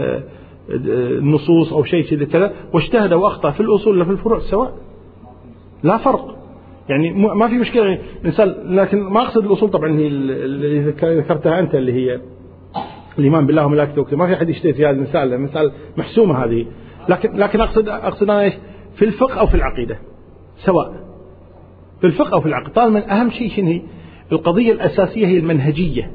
النصوص أو شيء كذا، واجتهد وأخطأ في الأصول ولا في الفروع سواء لا فرق. يعني ما في مشكلة يعني إنسان، لكن ما أقصد الأصول طبعا هي اللي ذكرتها أنت اللي هي الإيمان بالله وملائكته، ما في أحد يشتهي في هذه المسألة، مسألة محسومة هذه. لكن لكن أقصد أقصد أنا إيش في الفقه أو في العقيدة سواء، في الفقه أو في العقيدة. طالما أهم شيء شنو هي القضية الأساسية هي المنهجية.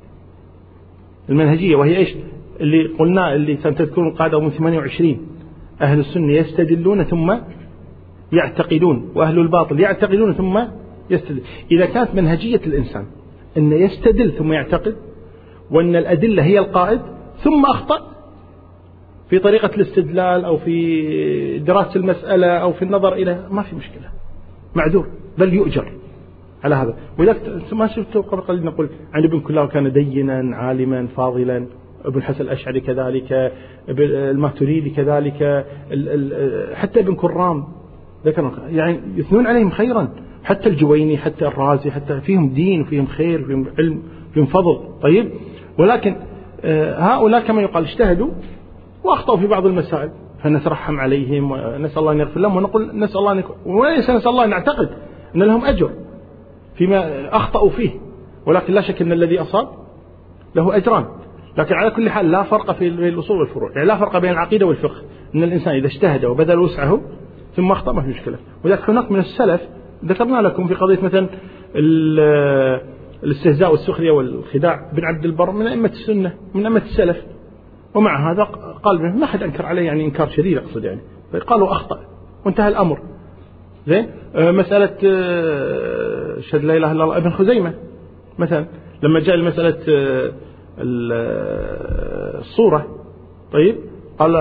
المنهجية وهي إيش اللي قلنا اللي سنتذكرون القاعدة من ثمانية وعشرين، أهل السنة يستدلون ثم يعتقدون، وأهل الباطل يعتقدون ثم يستدل. إذا كانت منهجية الإنسان أن يستدل ثم يعتقد، وأن الأدلة هي القائد، ثم أخطأ في طريقة الاستدلال أو في دراسة المسألة أو في النظر إلى، ما في مشكلة، معذور بل يؤجر على هذا. ولذلك ما شفت قبل قليل نقول عن ابن كلاه كان دينا عالما فاضلا، ابن الحسن الأشعري كذلك، الماتريدي كذلك، حتى ابن كرام ذكر يعني يثنون عليهم خيرا، حتى الجويني حتى الرازي حتى فيهم دين وفيهم خير وفيهم علم وفيهم فضل طيب. ولكن هؤلاء كما يقال اجتهدوا وأخطأوا في بعض المسائل، فنترحم عليهم ونسأل الله أن يغفر لهم، ونقول نسأل الله أن وليس نسأل الله أن نعتقد أن لهم أجر فيما أخطأوا فيه، ولكن لا شك أن الذي أصاب له أجران. لكن على كل حال لا فرق في الأصول والفروع، يعني لا فرق بين العقيدة والفقه، أن الإنسان إذا اجتهد وبذل وسعه ثم أخطأ ما في مشكلة. ولذلك هناك من السلف ذكرنا لكم في قضية مثلا الاستهزاء والسخرية والخداع، بن عبد البر من أئمة السنة من أئمة السلف، ومع هذا قال به ما أحد أنكر عليه يعني إنكار شديد أقصد يعني، قالوا أخطأ وانتهى الأمر. زين مسألة شهادة لا إله إلا الله ابن خزيمة مثلا لما جاء المسألة الصورة طيب قال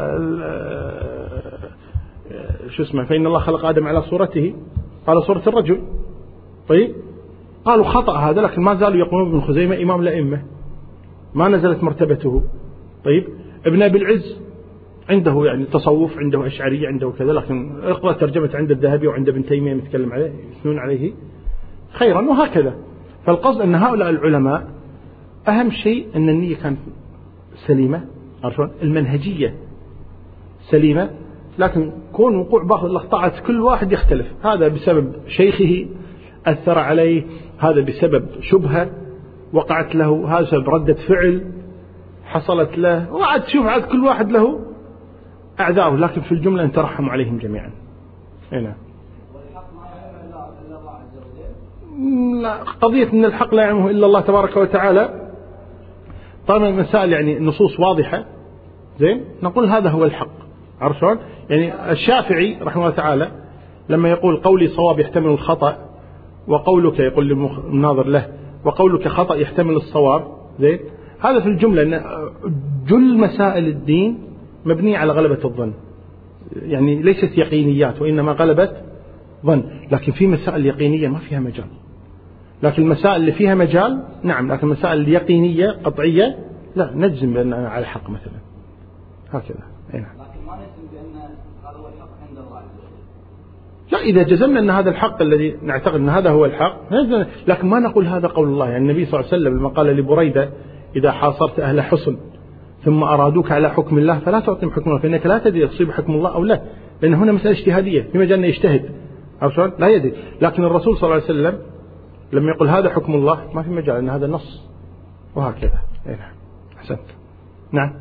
شو اسمه فإن الله خلق آدم على صورته، قال صورة الرجل طيب، قالوا خطأ هذا، لكن ما زالوا يقولون ابن خزيمة إمام الأئمة ما نزلت مرتبته طيب. ابن أبي العز عنده يعني تصوف، عنده أشعرية، عنده كذا، لكن اقرأ ترجمة عند الذهبي وعند ابن تيمية يتكلم عليه يثنون عليه خيرا وهكذا. فالقصد أن هؤلاء العلماء أهم شيء أن النية كانت سليمة، عرفون المنهجية سليمة، لكن كون وقوع بعض الأخطاء كل واحد يختلف، هذا بسبب شيخه أثر عليه، هذا بسبب شبهة وقعت له، هذا بسبب ردة فعل حصلت له، وعد تشوف عاد كل واحد له أعذاره، لكن في الجملة أن ترحموا عليهم جميعا. هنا لا قضية أن الحق لا يعلمه إلا الله تبارك وتعالى، طالما المسائل يعني النصوص واضحة زين نقول هذا هو الحق. عرفون يعني الشافعي رحمه الله تعالى لما يقول قولي صواب يحتمل الخطأ، وقولك يقول للمناظر له وقولك خطأ يحتمل الصواب زين، هذا في الجملة أن جل مسائل الدين مبنية على غلبة الظن، يعني ليست يقينيات وإنما غلبة ظن، لكن في مسائل يقينية ما فيها مجال، لكن المسائل اللي فيها مجال نعم، لكن المسائل اليقينية قطعية لا نجزم بأنها على الحق مثلا هكذا. لكن ما نجزم بأن هذا هو الحق عند الله عز وجل. لا، إذا جزمنا أن هذا الحق الذي نعتقد أن هذا هو الحق، لكن ما نقول هذا قول الله. يعني النبي صلى الله عليه وسلم لما قال لبريدة إذا حاصرت أهل حصن ثم أرادوك على حكم الله فلا تعطيهم حكم الله، فإنك لا تدري تصيب حكم الله أو لا، لأن هنا مسألة اجتهادية في مجال أن يجتهد لا يدري. لكن الرسول صلى الله عليه وسلم لما يقول هذا حكم الله ما في مجال أن هذا نص، وهكذا. نعم أحسنت. نعم.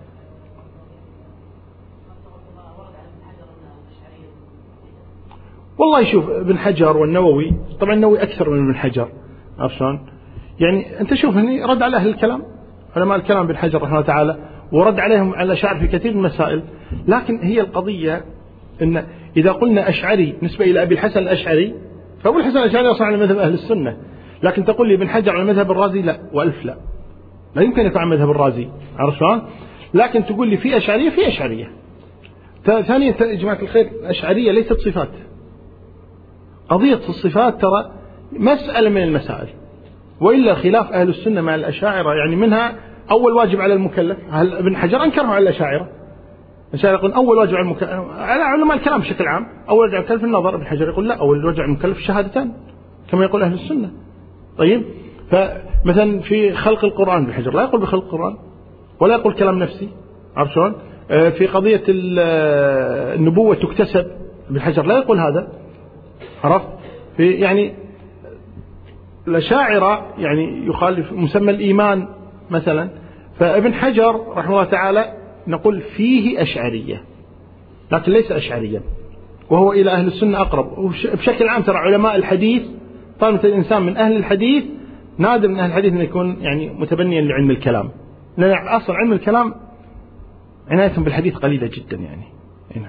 والله شوف ابن حجر والنووي، طبعا النووي أكثر من ابن حجر، عرفان يعني أنت شوف هني رد على أهل الكلام، علماء الكلام ابن حجر رحمه الله تعالى، ورد عليهم على الأشاعرة في كثير من المسائل. لكن هي القضية إن إذا قلنا أشعري نسبة إلى أبي الحسن الأشعري، فأبو الحسن الأشعري أصلا على مذهب أهل السنة، لكن تقول لي ابن حجر على مذهب الرازي، لا وألف لا، لا يمكن يكون على مذهب الرازي، عرفان. لكن تقول لي في أشعرية في أشعرية. ثانيا يا جماعة الخير، الأشعرية ليست صفات. قضية الصفات ترى مسألة من المسائل، وإلا خلاف أهل السنة مع الأشاعرة يعني منها أول واجب على المكلف. هل ابن حجر أنكره على الأشاعرة؟ الأشاعرة يقول أول واجب على المكلف، على علماء الكلام بشكل عام أول واجب على المكلف النظر، ابن حجر يقول لا، أول واجب على المكلف الشهادتان كما يقول أهل السنة. طيب، فمثلا في خلق القرآن ابن حجر لا يقول بخلق القرآن ولا يقول كلام نفسي، عرفت شلون؟ في قضية النبوة تكتسب ابن حجر لا يقول هذا، عرفت؟ في يعني الأشاعرة يعني يخالف مسمى الإيمان مثلا، فابن حجر رحمه الله تعالى نقول فيه أشعرية لكن ليس أشعريا، وهو إلى أهل السنة أقرب. وبشكل عام ترى علماء الحديث طالما الإنسان من أهل الحديث نادر من أهل الحديث أن يكون يعني متبنيا لعلم الكلام، لأن أصلا علم الكلام عنايتهم بالحديث قليلة جدا يعني. هنا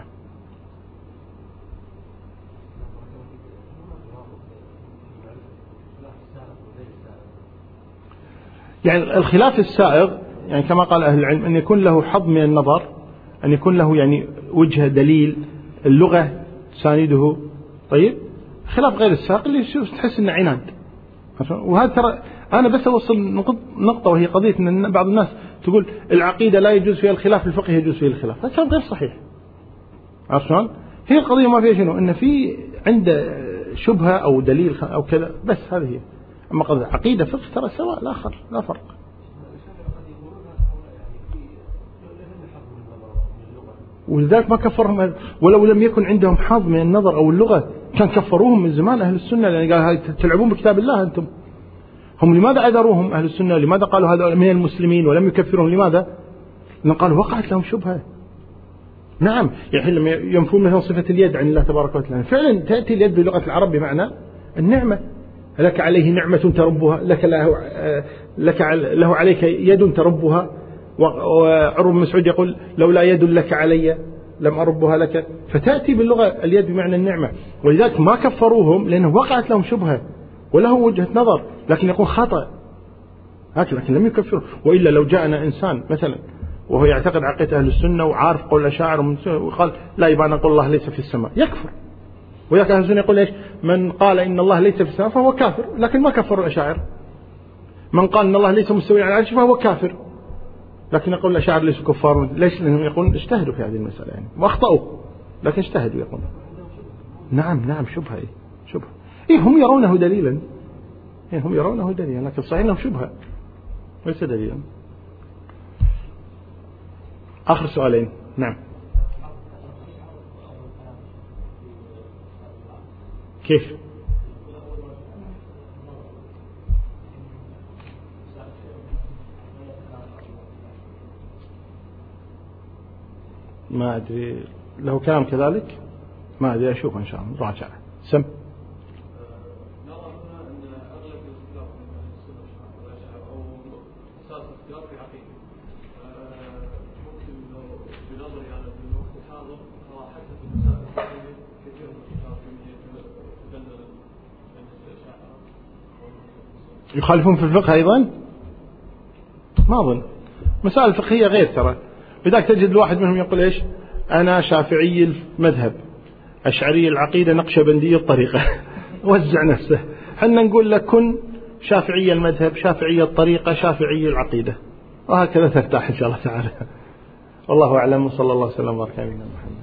يعني الخلاف السائغ يعني كما قال أهل العلم أن يكون له حظ من النظر، أن يكون له يعني وجه دليل، اللغة تسانده. طيب، خلاف غير السائغ اللي تحس إنه عناد. وهذا ترى أنا بس أوصل نقطة، وهي قضية أن بعض الناس تقول العقيدة لا يجوز فيها الخلاف، الفقه يجوز فيه الخلاف. هذا كلام غير صحيح، عرفتون؟ هي القضية ما فيها شنو، إن في عنده شبهة أو دليل أو كذا، بس هذه هي. أما قضية عقيدة فقه ترى سواء، لا آخر لا فرق. ولذلك ما كفرهم، ولو لم يكن عندهم حظ من النظر أو اللغة كان كفروهم من زمان أهل السنة، لأن قال تلعبون بكتاب الله أنتم. هم لماذا عذروهم أهل السنة؟ لماذا قالوا هذا من المسلمين ولم يكفرهم؟ لماذا؟ لأن قالوا وقعت لهم شبهة. نعم، يعني لما ينفون مثلا صفة اليد عن الله تبارك وتعالى، فعلا تأتي اليد بلغة العرب بمعنى النعمة، لك عليه نعمة تربها، لك له, لك له عليك يد تربها. وعروة بن مسعود يقول لولا يد لك علي لم أربها لك، فتأتي باللغة اليد بمعنى النعمة. ولذلك ما كفروهم لأنه وقعت لهم شبهة وله وجهة نظر، لكن يقول خطأ هكذا، لكن لم يكفروا. وإلا لو جاءنا إنسان مثلا وهو يعتقد عقيدة أهل السنة وعارف قول الأشاعرة وقال لا يبقى نقول الله ليس في السماء، يكفر. وياك أهل السنة يقول إيش؟ من قال إن الله ليس في السماء فهو كافر، لكن ما كفر الأشاعرة. من قال إن الله ليس مستوي على العرش فهو كافر، لكن يقول الأشاعرة ليسوا كفار. ليش؟ لأنهم يقولون اجتهدوا في هذه المسألة يعني واخطأوا، لكن اجتهدوا يقولون. نعم نعم شبهة، إيه شبهة، إيه هم يرونه دليلا، إيه هم يرونه دليلا، لكن صحيح أنه شبهة ليس دليلا. آخر سؤالين. نعم. كيف؟ ما أدري، له كلام كذلك؟ ما أدري، أشوف إن شاء الله راجع. سم. يخالفون في الفقه أيضا؟ ما أظن، مسائل الفقهية غير ترى. لذلك تجد الواحد منهم يقول إيش؟ أنا شافعي المذهب، أشعري العقيدة، نقشبندي الطريقة. وزع نفسه. حنا نقول لك كن شافعي المذهب، شافعي الطريقة، شافعي العقيدة، وهكذا ترتاح إن شاء الله تعالى. والله أعلم، وصلى الله وسلم وبارك على نبينا محمد.